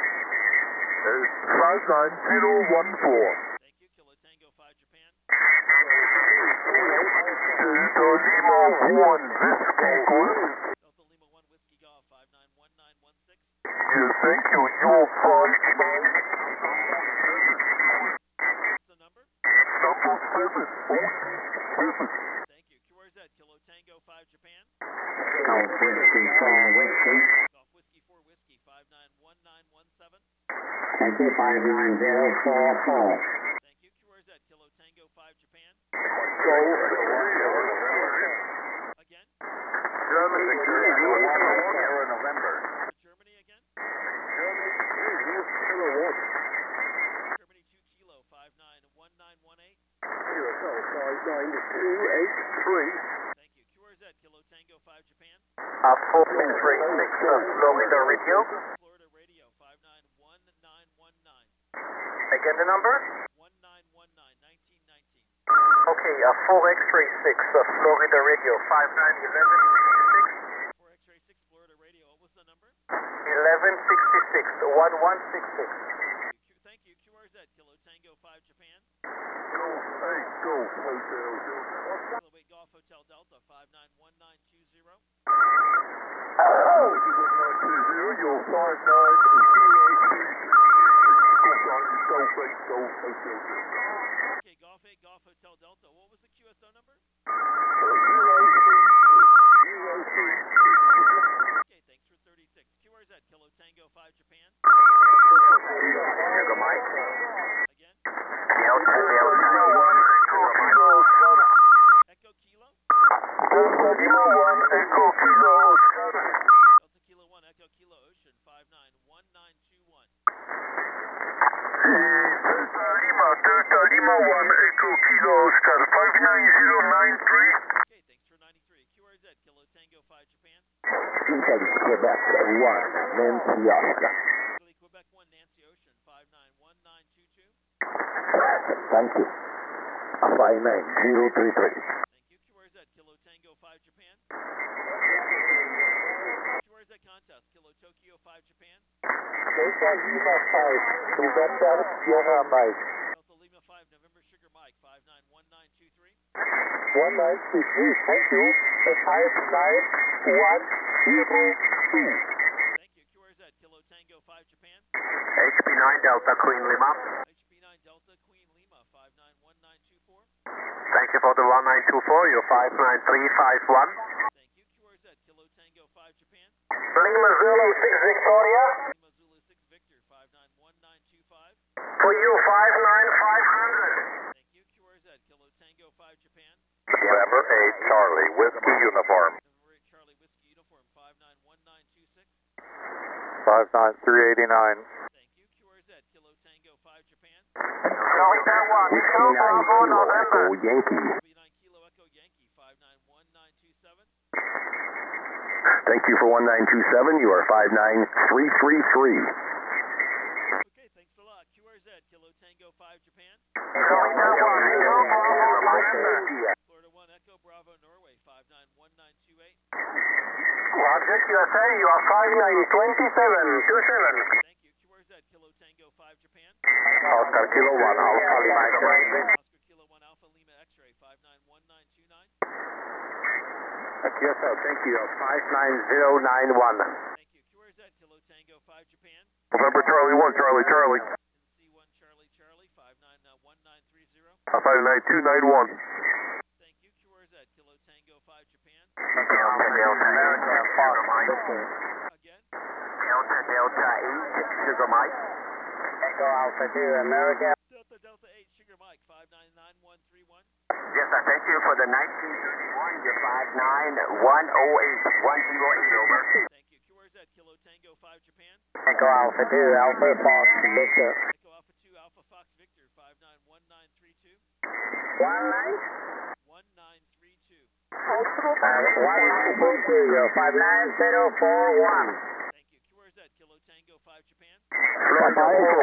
five nine zero one four. Thank you. Kilo Tango five Japan. Delta Lima one Whiskey Golf. Delta Lima one Whiskey Golf five nine one nine one six. Yes, thank you. You're five nine. What's the number? Number seven. Seven. Thank you. Q R Z Kilo Tango five Japan. Golf Whiskey four Whiskey. Golf Whiskey four Whiskey five nine one nine one seven. Thank you, five nine zero four four. Thank you. Q R Z Kilo Tango five Japan. Again. Germany, November. Germany again. Germany, Germany two Kilo five nine one nine one eight. five nine two eight three. Thank you. Q R Z Kilo Tango five Japan. Uh, four six three six Florida Radio. Florida Radio five nine one nine one nine. Again, the number? one nine one nine nineteen nineteen. Okay, uh, four X ray six uh, Florida Radio, five nine eleven sixty-six. four X ray six Florida Radio, what was the number? eleven sixty-six, one one six six. Thank you. Q R Z Kilo Tango five Japan. Go, hey, go, Hotel Delta. Kilo eight Golf Hotel Delta five nine one nine two zero. Oh, two zero, you're five nine zero two. Go, eight, go, Hotel Delta. Okay, Golf eight Golf Hotel Delta. What was the Q S O number? Okay, thanks for thirty-six. Q R Z Kilo Tango five Japan. Sugar Mike. Again. Delta, Delta. Echo Kilo. Delta Lima one, Echo Kilo. Delta Kilo one Echo Kilo Ocean five nine one nine two one. Delta Lima, Delta Lima one, Echo Kilo, Oscar, five nine zero nine three. Okay, thanks for ninety-three. Q R Z Kilo Tango five Japan. Quebec one, Nancy Oscar. Italy Quebec one Nancy Ocean five nine one nine two two. Thank you. five nine zero three three. Thank you. Q R Z Kilo Tango five Japan. Tokyo five Japan. Delta Lima five, November Sierra Mike. Delta Lima five November Sugar Mike five nine one nine two three. one nine two three, thank you. five nine one zero two. Thank you. Q R Z Kilo Tango five Japan. H P nine Delta Queen Lima. H P nine Delta Queen Lima five nine one nine two four. Thank you for the one nine two four, you're five nine three five one. Thank you. Q R Z Kilo Tango five Japan. Lima Zulu six Victoria. Lima Zulu six Victor five nine one nine two five. For you, five nine five hundred. Thank you. Q R Z Kilo Tango five Japan. November eight Charlie, Whiskey Uniform. November eight Charlie Whiskey Uniform five nine one nine two six. five nine three eighty-nine. Thank you. Q R Z Kilo Tango five Japan. Delta one, Whiskey nine Kilo Echo Yankee. B nine Kilo Echo Yankee five nine one nine two seven. Thank you for one nine two seven, you are five nine three three three. Okay, thanks a lot. Q R Z Kilo Tango five Japan. Florida one Echo Bravo Norway five nine one nine two eight. Object U S A, you are five nine two seven two seven. Thank you. Q R Z Kilo Tango five Japan. Oscar Kilo one Alpha Lima X-ray. Oscar Kilo one Alpha Lima X-ray five nine one nine two nine. Yes, sir, thank you, five nine zero nine one. Thank you. Q R Z Kilo Tango five Japan. November Charlie one Charlie Charlie. C one Charlie Charlie five nine one nine three zero. five nine two nine one. Thank you. Q R Z Kilo Tango five Japan. Delta Delta America Fox Victor. Again. Delta Delta eight Sugar Mike. Echo Alpha two, America. Delta Delta eight Sugar Mike five nine nine one three one. Yes, sir, thank you for the nineteen thirty-one, you're five nine one oh eight one oh eight, over. Thank you. Q R Z Kilo Tango five Japan. Echo Alpha two, Alpha Fox Victor. Echo Alpha two Alpha Fox Victor five nine one nine three two. one nine one nine three two. one nine three two, you're five nine zero four one. Thank you. Q R Z Kilo Tango five Japan. Delta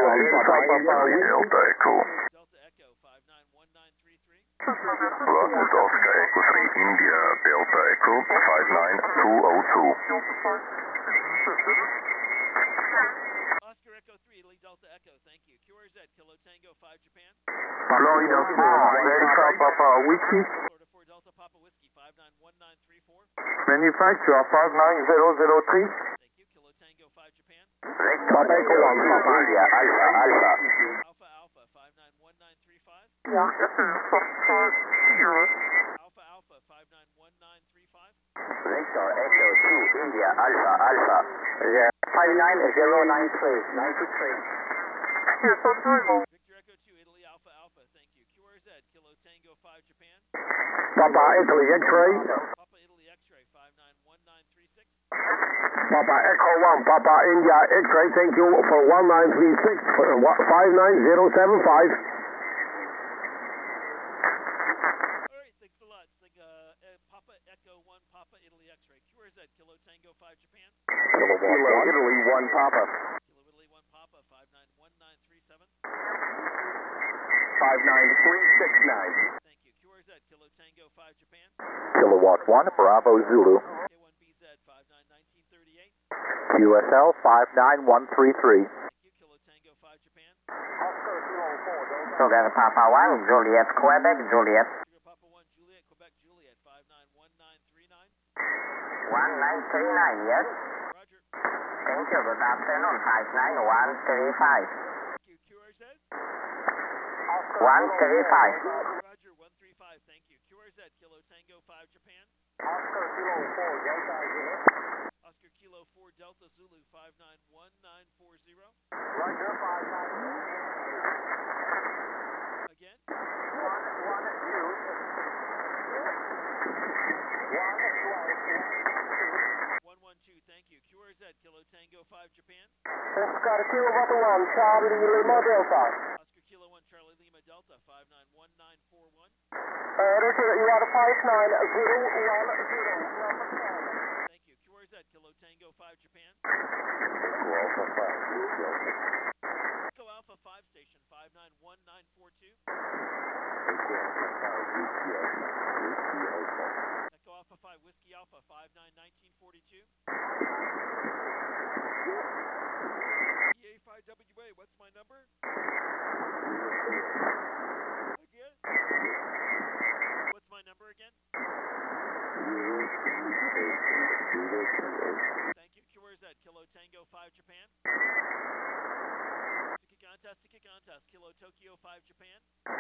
Echo. Delta Echo five nine one nine three three. London Oscar Echo three India Delta Echo five nine two oh two. Oscar Echo three Italy Delta Echo. Thank you. Q R Z Kilo Tango five Japan. Florida four Delta Papa Whiskey. Florida four Delta Papa Whiskey five nine one nine three four. Manufacturer five nine zero zero three. Thank you. Kilo Tango five Japan. Papa Echo one Papa India Alpha Alpha. Alpha Alpha five nine one nine three five. Alpha Alpha five nine one nine three five. Victor Echo two India Alpha Alpha. Yeah. five nine zero nine three, ninety-three. Victor Echo two Italy Alpha Alpha. Thank you. Q R Z Kilo Tango five Japan. Papa Italy X-ray. Papa Italy X-ray five nine one nine three six. Papa Echo one Papa India X-ray. Thank you for one nine three six five nine zero seven five. All right, thanks a lot. It's like uh, uh, Papa Echo one Papa Italy X-ray. Q R Z Kilo Tango five Japan. Kilo Italy one Papa. Kilo Italy one Papa five nine one nine three seven. five nine three six nine. Thank you. Q R Z Kilo Tango five Japan. Kilowatt one Bravo Zulu. K one B Z five nine nineteen thirty-eight. Q S L five nine one three three. Thank you. Kilo Tango five Japan. Sugar Papa one, Juliet, Quebec, Juliet. Sugar Papa one Juliet Quebec Juliet five nine one nine three nine. one nine three nine, yes? Roger. Thank you, good afternoon, five nine one three five. Thank you. Q R Z. one three five. Roger one three five. Thank you. Q R Z Kilo Tango five Japan. Oscar Kilo four Delta Zulu five nine one nine four zero. Again. one one two. Thank you. Q R Z Kilo Tango five Japan. Oscar Kilowatt one, Charlie Lima Delta. Oscar Kilo one Charlie Lima Delta five nine one nine four one. Uh, Richard, you are five nine zero one zero. Thank you. Q R Z Kilo Tango five Japan. Echo Alpha five Station five nine one nine four two. Echo Alpha five Whiskey Alpha five nine nineteen forty-two. What's my number? Again? What's my number again? Thank you. Q R Z, Kilo Tango five Japan. Tiki contest, Tiki contest, Kilo Tokyo five Japan.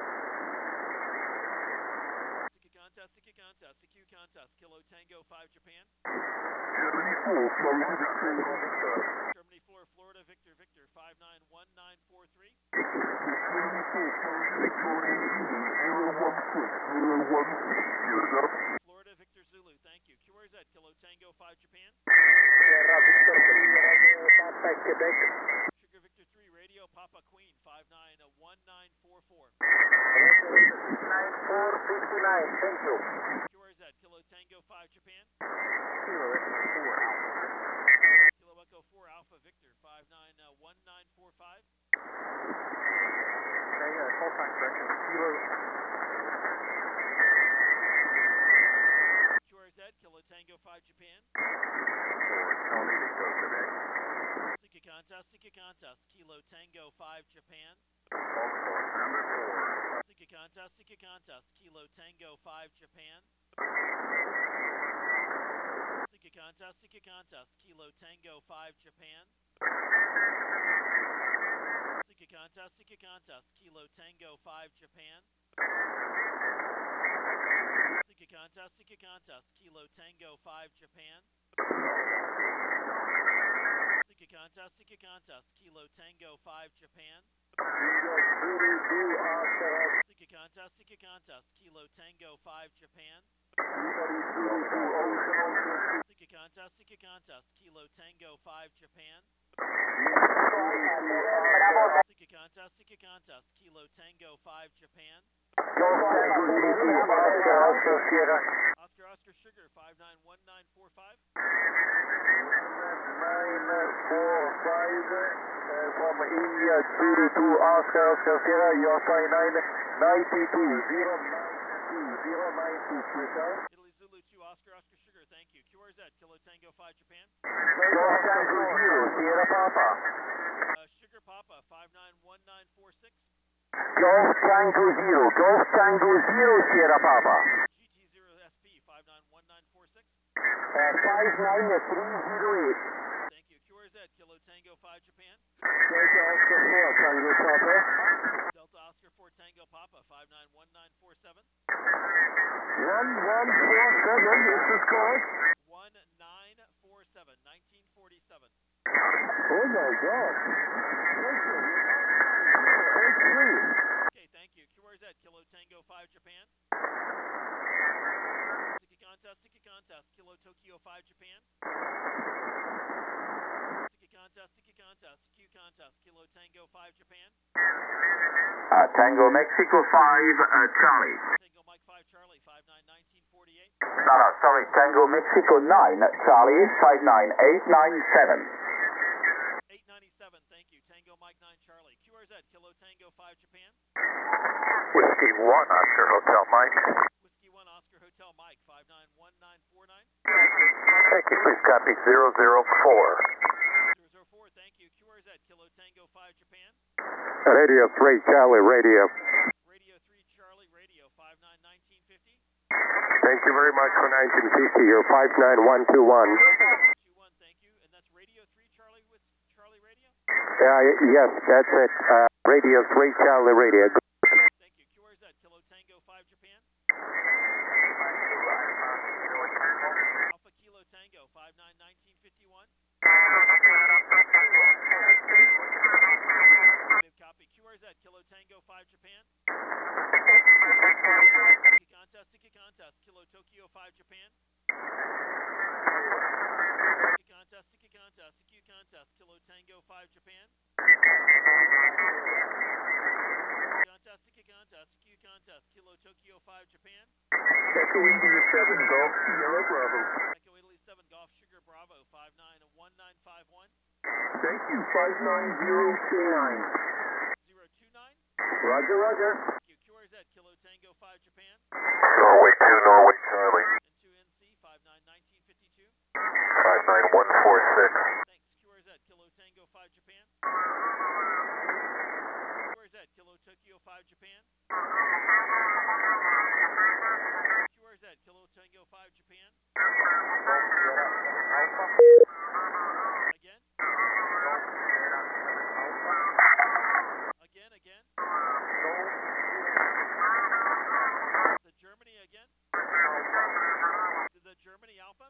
Tiki contest, Tiki contest, T Q contest, Kilo Tango five Japan. Germany four, Florida Victor, Germany four, Florida Victor Victor five nine one nine four three. Germany four, Florida Victor, zero one six, zero one six, geared up. Florida Victor Zulu, thank you. Q R Z, Kilo Tango five Japan. Sierra Victor three, Radio Papa Quebec. Sugar Victor three, Radio Papa Queen five nine one nine four four. nine four five nine, thank you. Q R Z, Kilo Tango five Japan. Kilo Echo four Alpha. Kilo Echo four Alpha Victor five nine one nine four five. Okay, uh, call sign correction. Kilo. Q R Z, Kilo Tango five Japan. four, Charlie Victor Quebec. Sika contest, Sika contest, Kilo Tango five Japan. Foxtrot number four. Sika contest, Sika contest, Kilo Tango five Japan. Sika contest, Sika contest, Kilo Tango five Japan. Sika contest, Sika contest, Kilo Tango five Japan. Sika contest, Sika contest, Kilo Tango five Japan. Sika contest, Sika contest, Kilo Tango five Japan. Sika contest, Sika contest, Kilo Tango five Japan. Sika contest, Sika contest, Kilo Tango five Japan. Sika contest, Sika contest, Kilo Tango five Japan. Oscar Oscar Sugar five nine one nine four five. nine four five from India Zulu to Oscar Oscar Sierra, your sign nine ninety-two zero nine two zero nine two, Italy Zulu two Oscar Oscar Sugar, thank you. Q R Z, Kilo Tango five Japan. Golf Tango zero, Sierra Papa. Uh, Sugar Papa five nine one nine four six. Golf Tango zero, Golf Tango zero, Sierra Papa. G T zero S P five nine one nine four six. five nine three zero eight. Thank you. Q R Z, Kilo Tango five Japan. Delta Oscar four, Tango Papa. Delta Oscar four Tango Papa five nine one nine four seven. one one four seven, this is correct. one nine four seven, nineteen forty-seven. Oh my God. Take three. Okay, thank you. Q R Z, Kilo Tango five Japan. Siki contest, Siki contest, Kilo Tokyo five Japan. Siki contest, Siki contest, Q contest, Kilo Tango five Japan. Uh, Tango Mexico five, uh, Charlie. Tango Mike five Charlie five nine nineteen forty-eight. No, no, sorry, Tango Mexico nine, Charlie five nine eight nine seven. eight ninety-seven, thank you. Tango Mike nine Charlie. Q R Z, Kilo Tango five Japan. Whiskey one, Oscar Hotel Mike. Whiskey one Oscar Hotel Mike five nine one nine four nine. Thank you, please copy zero zero four. zero zero four, thank you. Q R Z, Kilo Tango five Japan. Radio three, Charlie, radio. Radio three Charlie Radio five nine nineteen fifty. Thank you very much for nineteen fifty. You're five nine one two one. two one, thank you. And that's Radio three Charlie with Charlie Radio? Uh, yes, that's it. Uh, radio three, Charlie, radio. Thank you. Q R Z, Kilo Tango five Japan. Alpha Kilo Tango five nine nineteen fifty-one. Negative copy. Q R Z, Kilo Tango five Japan. Siki contest, Siki contest, Kilo Tokyo five Japan. Siki contest, Siki contest, Siki contest, Kilo Tango five Japan. Contest, Siki contest, Siki contest, Kilo Tokyo five Japan. Echo India seven, Golf Sierra Bravo. Echo Italy seven Golf Sugar Bravo five nine one nine five one. Thank you, five nine zero two nine. zero two nine. Roger, roger. Thank you. Q R Z, Kilo Tango five Japan. Norway two, Norway Charlie. N two N C five nine nineteen fifty-two. five nine one four six. Thanks. Q R Z, Kilo Tango five Japan. five Japan. Q R Z, Kilo Tango five Japan. Again. Again, again. The Germany again. The Germany Alpha.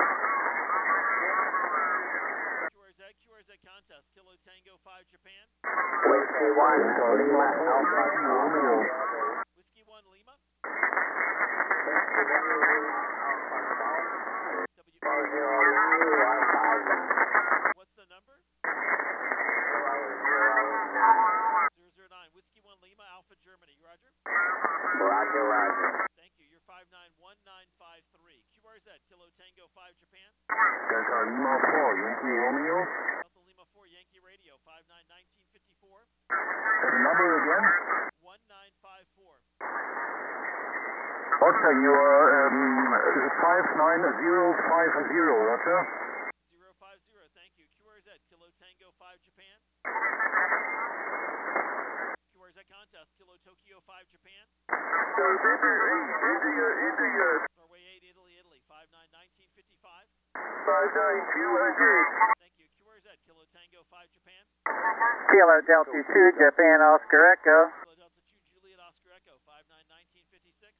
Q R Z, Q R Z contest, Kilo Tango five Japan. Whiskey one, Lima, Alpha, Romeo. Whiskey one Lima. W. What's the number? zero zero nine. Whiskey one Lima, Alpha Germany. Roger. Roger, Roger. Thank you. You're five nine one nine five three. Q R Z, Kilo Tango five Japan. Delta Lima four, Yankee Romeo. Delta Lima four, Yankee Radio, five nine one nine five four. The number again? one nine five four. Roger, you are um, five nine zero five zero, Roger. zero five zero, thank you. Q R Z, Kilo Tango five Japan. Q R Z contest, Kilo Tokyo five Japan. India, India, Norway eight, Italy, Italy, five nine one nine five five. five nine two hundred. Thank you. Q R Z, Kilo Tango five Japan. Kilo Delta two, Japan, Oscar Echo. Kilo Delta two, Juliet Oscar Echo, five nine one nine five six.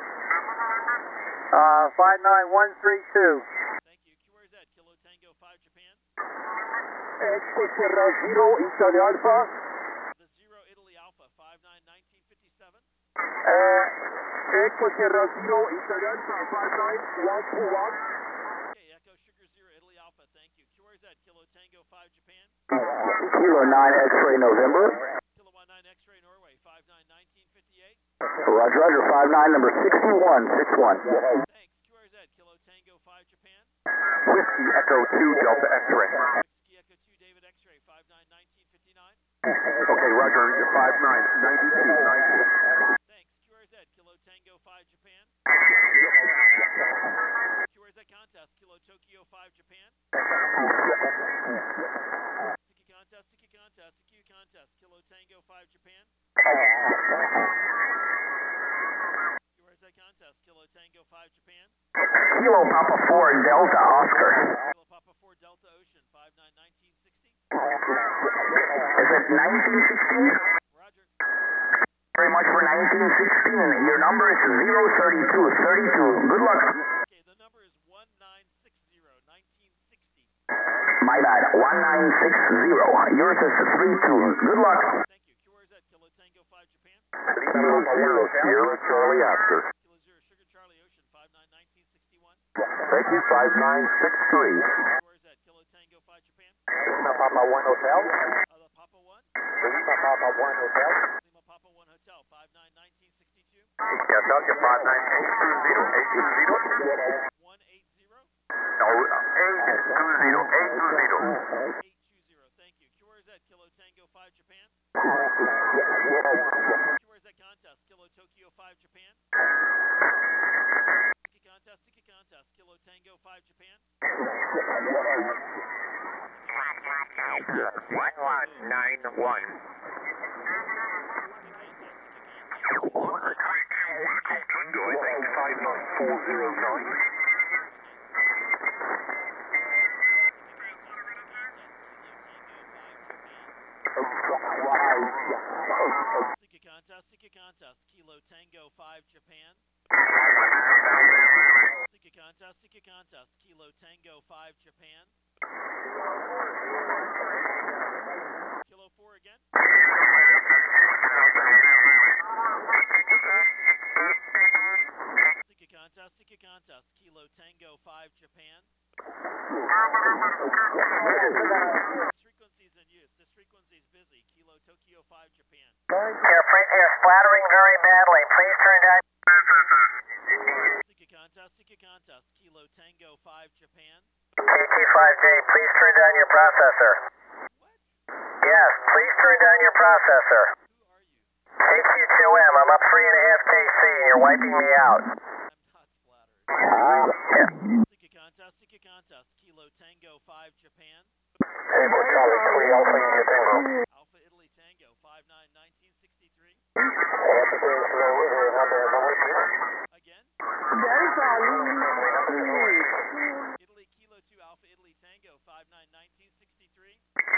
Uh, five nine one three two. Thank you. Q R Z, Kilo Tango five Japan. Echo Sierra Zero, Italy Alpha. The Zero Italy Alpha, five nine one nine five seven. Uh, Echo Sierra Zero, Italy Alpha, five nine one two one. Okay, Echo Sugar Zero Italy Alpha, thank you. Q R Z, Kilo Tango five Japan. Kilo nine X-ray November. Kilo one nine X-ray Norway, five nine one nine five eight. Roger, Roger, five nine, number sixty-one six one. Thanks. Q R Z, Kilo Tango five Japan. Whiskey Echo two, Delta X-ray. Whiskey Echo two, David X-ray, five nine one nine five nine. Okay, Roger, five nine ninety-two ninety. Thanks. Q R Z, Kilo Tango five Japan. Q R Z contest, Kilo Tokyo five Japan. Tiki contest, Tiki contest, Tiki contest, Kilo Tango five Japan. Q R Z contest, Kilo Tango five Japan. Kilo Papa four Delta Oscar. Kilo Papa four Delta Ocean, five nine one nine six zero. Is it nineteen sixteen? Roger. Very much for nineteen sixteen. Your number is zero thirty-two thirty-two. Good luck. Okay, the number is one nine six zero, nineteen sixty. My bad. one nine six zero. Yours is three two. Good luck. Thank you. Q R Z, Kilo Tango five Japan. Kilo zero, Sierra Charlie Oscar. Kilo Zero Sugar Charlie Ocean, five nine one nine six one. Thank you, five nine six three. Q R Z, Kilo Tango five Japan. Lima Papa one Hotel. Uh, the Papa one. Lima Papa one Hotel. Lima Papa one Hotel, five nine one nine six two. Yes, Delta five nine eight two zero eight two zero. one eight zero. No, eight two zero eight two zero. eight two zero, thank you. Q R Z, Kilo Tango five Japan. Q R Z contest, Kilo Tokyo five Japan. Tiki contest, Tiki contest, Kilo Tango five Japan. one one nine one. five nine four zero nine. Tiki contest, Tiki contest, Kilo Tango five Japan. Tiki contest, Tiki contest, Kilo Tango five Japan. Kilo four again. Tiki contest, Tiki contest, Kilo Tango five Japan. This frequency is in use. This frequency is busy. Kilo Tokyo five Japan. Your frequency is flattering very badly. Please turn down. Tiki contest, Tiki contest, Kilo Tango five Japan. K T five J, please turn down your processor. What? Yes, please turn down your processor. Who are you? K Q two M, I'm up three and a half K C and you're wiping me out. I'm not flattered. Tiki contest, Tiki contest, Kilo Tango five Japan. Table Charlie three Alpha India Tango. Alpha Italy Tango five nine one nine six three. Again? Delta Lima two. Italy Kilo two Alpha Italy Tango five nine nineteen sixty-three.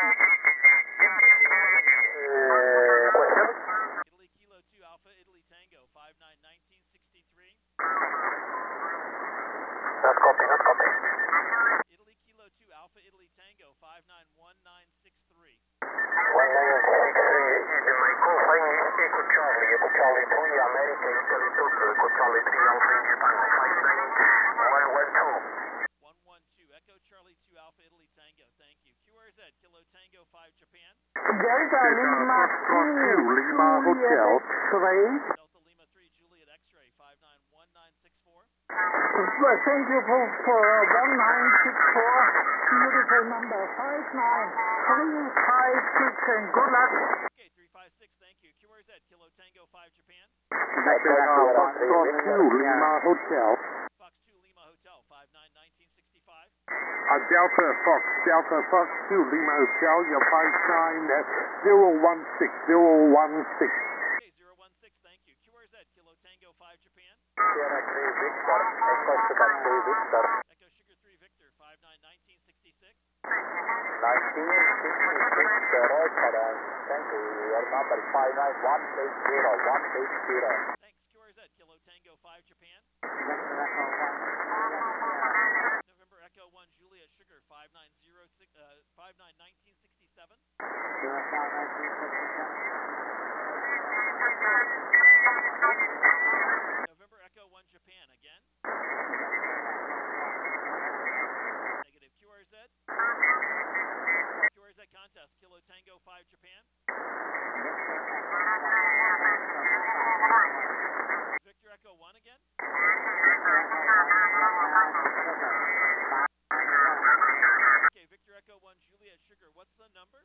Italy Kilo two Alpha Italy Tango five nine nineteen sixty-three. Not copy, not copy. Italy Kilo two Alpha Italy Tango five nine one nine six three. one nine six three, my call sign is Echo Charlie, Echo Charlie three, America, Italy Tokyo, Echo Charlie three, Alpha in Japan, five nine one one two. one one two Echo Charlie two Alpha Italy Tango, thank you. Q R Z Kilo Tango five Japan. Delta Lima two. Lima Hotel. Three. Delta Lima three Juliet X-ray five nine one nine six four. Well, thank you for, for uh, one nine six four. Beautiful number five nine three five six, and good luck. Okay, three five six, thank you. Q R Z Kilo Tango five Japan. Foxtrot two, Lima Hotel. Fox two Lima Hotel five nine nineteen sixty-five. Uh, Delta Fox, Delta Fox two, Lima Hotel, your five nine zero one six, zero one six. Okay, zero one six, thank you. Q R Z Kilo Tango five Japan. Sierra three, Victor, Echo Sugar three, Victor, Echo Sugar three Victor five nine nineteen sixty-six. nineteen sixty-six, record, and thank you, your number is five nine one eight zero, one eight zero. Thanks, Q R Z Kilo Tango five Japan. November Echo one Juliet Sugar five nine zero six, uh, five nine nineteen sixty-seven. November Echo one Japan again. Negative. Q R Z. Q R Z contest Kilo Tango five Japan. Victor Echo one again. Okay, Victor Echo one Juliet Sugar. What's the number?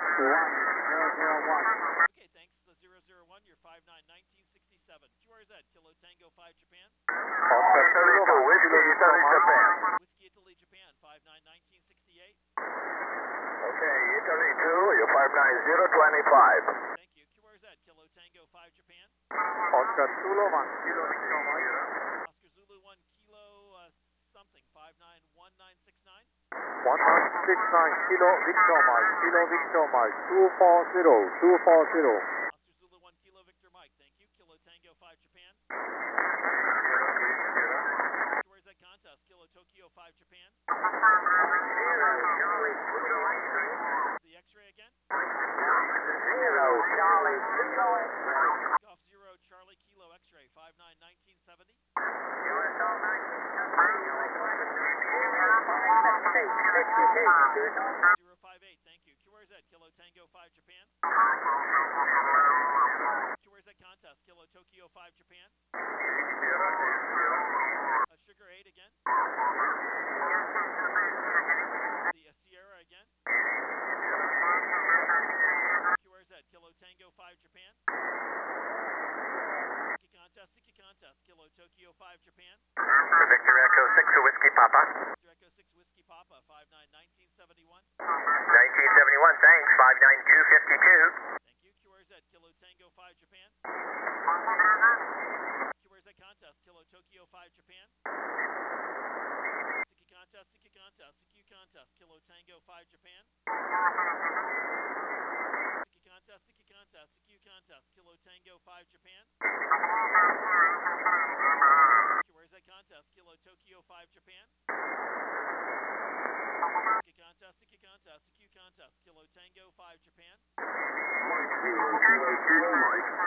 Okay, thanks. The zero zero one, you're five nine nineteen sixty-seven. Q R Z Kilo Tango five Japan. Oscar Zulu, Whiskey, Italy, Japan. Whiskey Italy Japan five nine nineteen sixty-eight. Okay, Italy two, you're five nine zero two five. Thank you. Q R Z Kilo Tango five Japan. Oscar Zulu, one kilo, Victor Mike. Oscar Zulu one Kilo uh, something five nine one nine six nine. one nine six nine, Kilo Victor Mike, Kilo Victor Mike, two four zero, two four zero. Oscar Zulu one Kilo Victor Mike. Thank you. Kilo Tango five Japan. Q R Z contest Kilo Tokyo five Japan. The X-ray again. Golf zero Charlie Kilo X-ray five nine nineteen seventy. zero five eight, thank you. Q R Z Kilo Tango five Japan. Q R Z contest Kilo Tokyo five Japan. Uh, Sugar eight again. The uh, Sierra again. Q R Z Kilo Tango five Japan. Siki contest, Siki contest Kilo Tokyo five Japan. Victor Echo six, Whiskey Papa. Victor Echo six Whiskey Papa five nine nineteen seventy-one. nineteen seventy-one, thanks, five nine two five two. Thank you. Q R Z Kilo Tango five Japan. Q R Z contest Kilo Tokyo five Japan. Siki contest, Siki contest, Siki contest Kilo Tango five Japan. Siki contest, Siki contest, Siki contest Kilo Tango five Japan. Q R Z contest Kilo Tokyo five Japan. Siki contest, Siki contest, Siki contest Kilo Tango five Japan. Kilo Kilo Mike.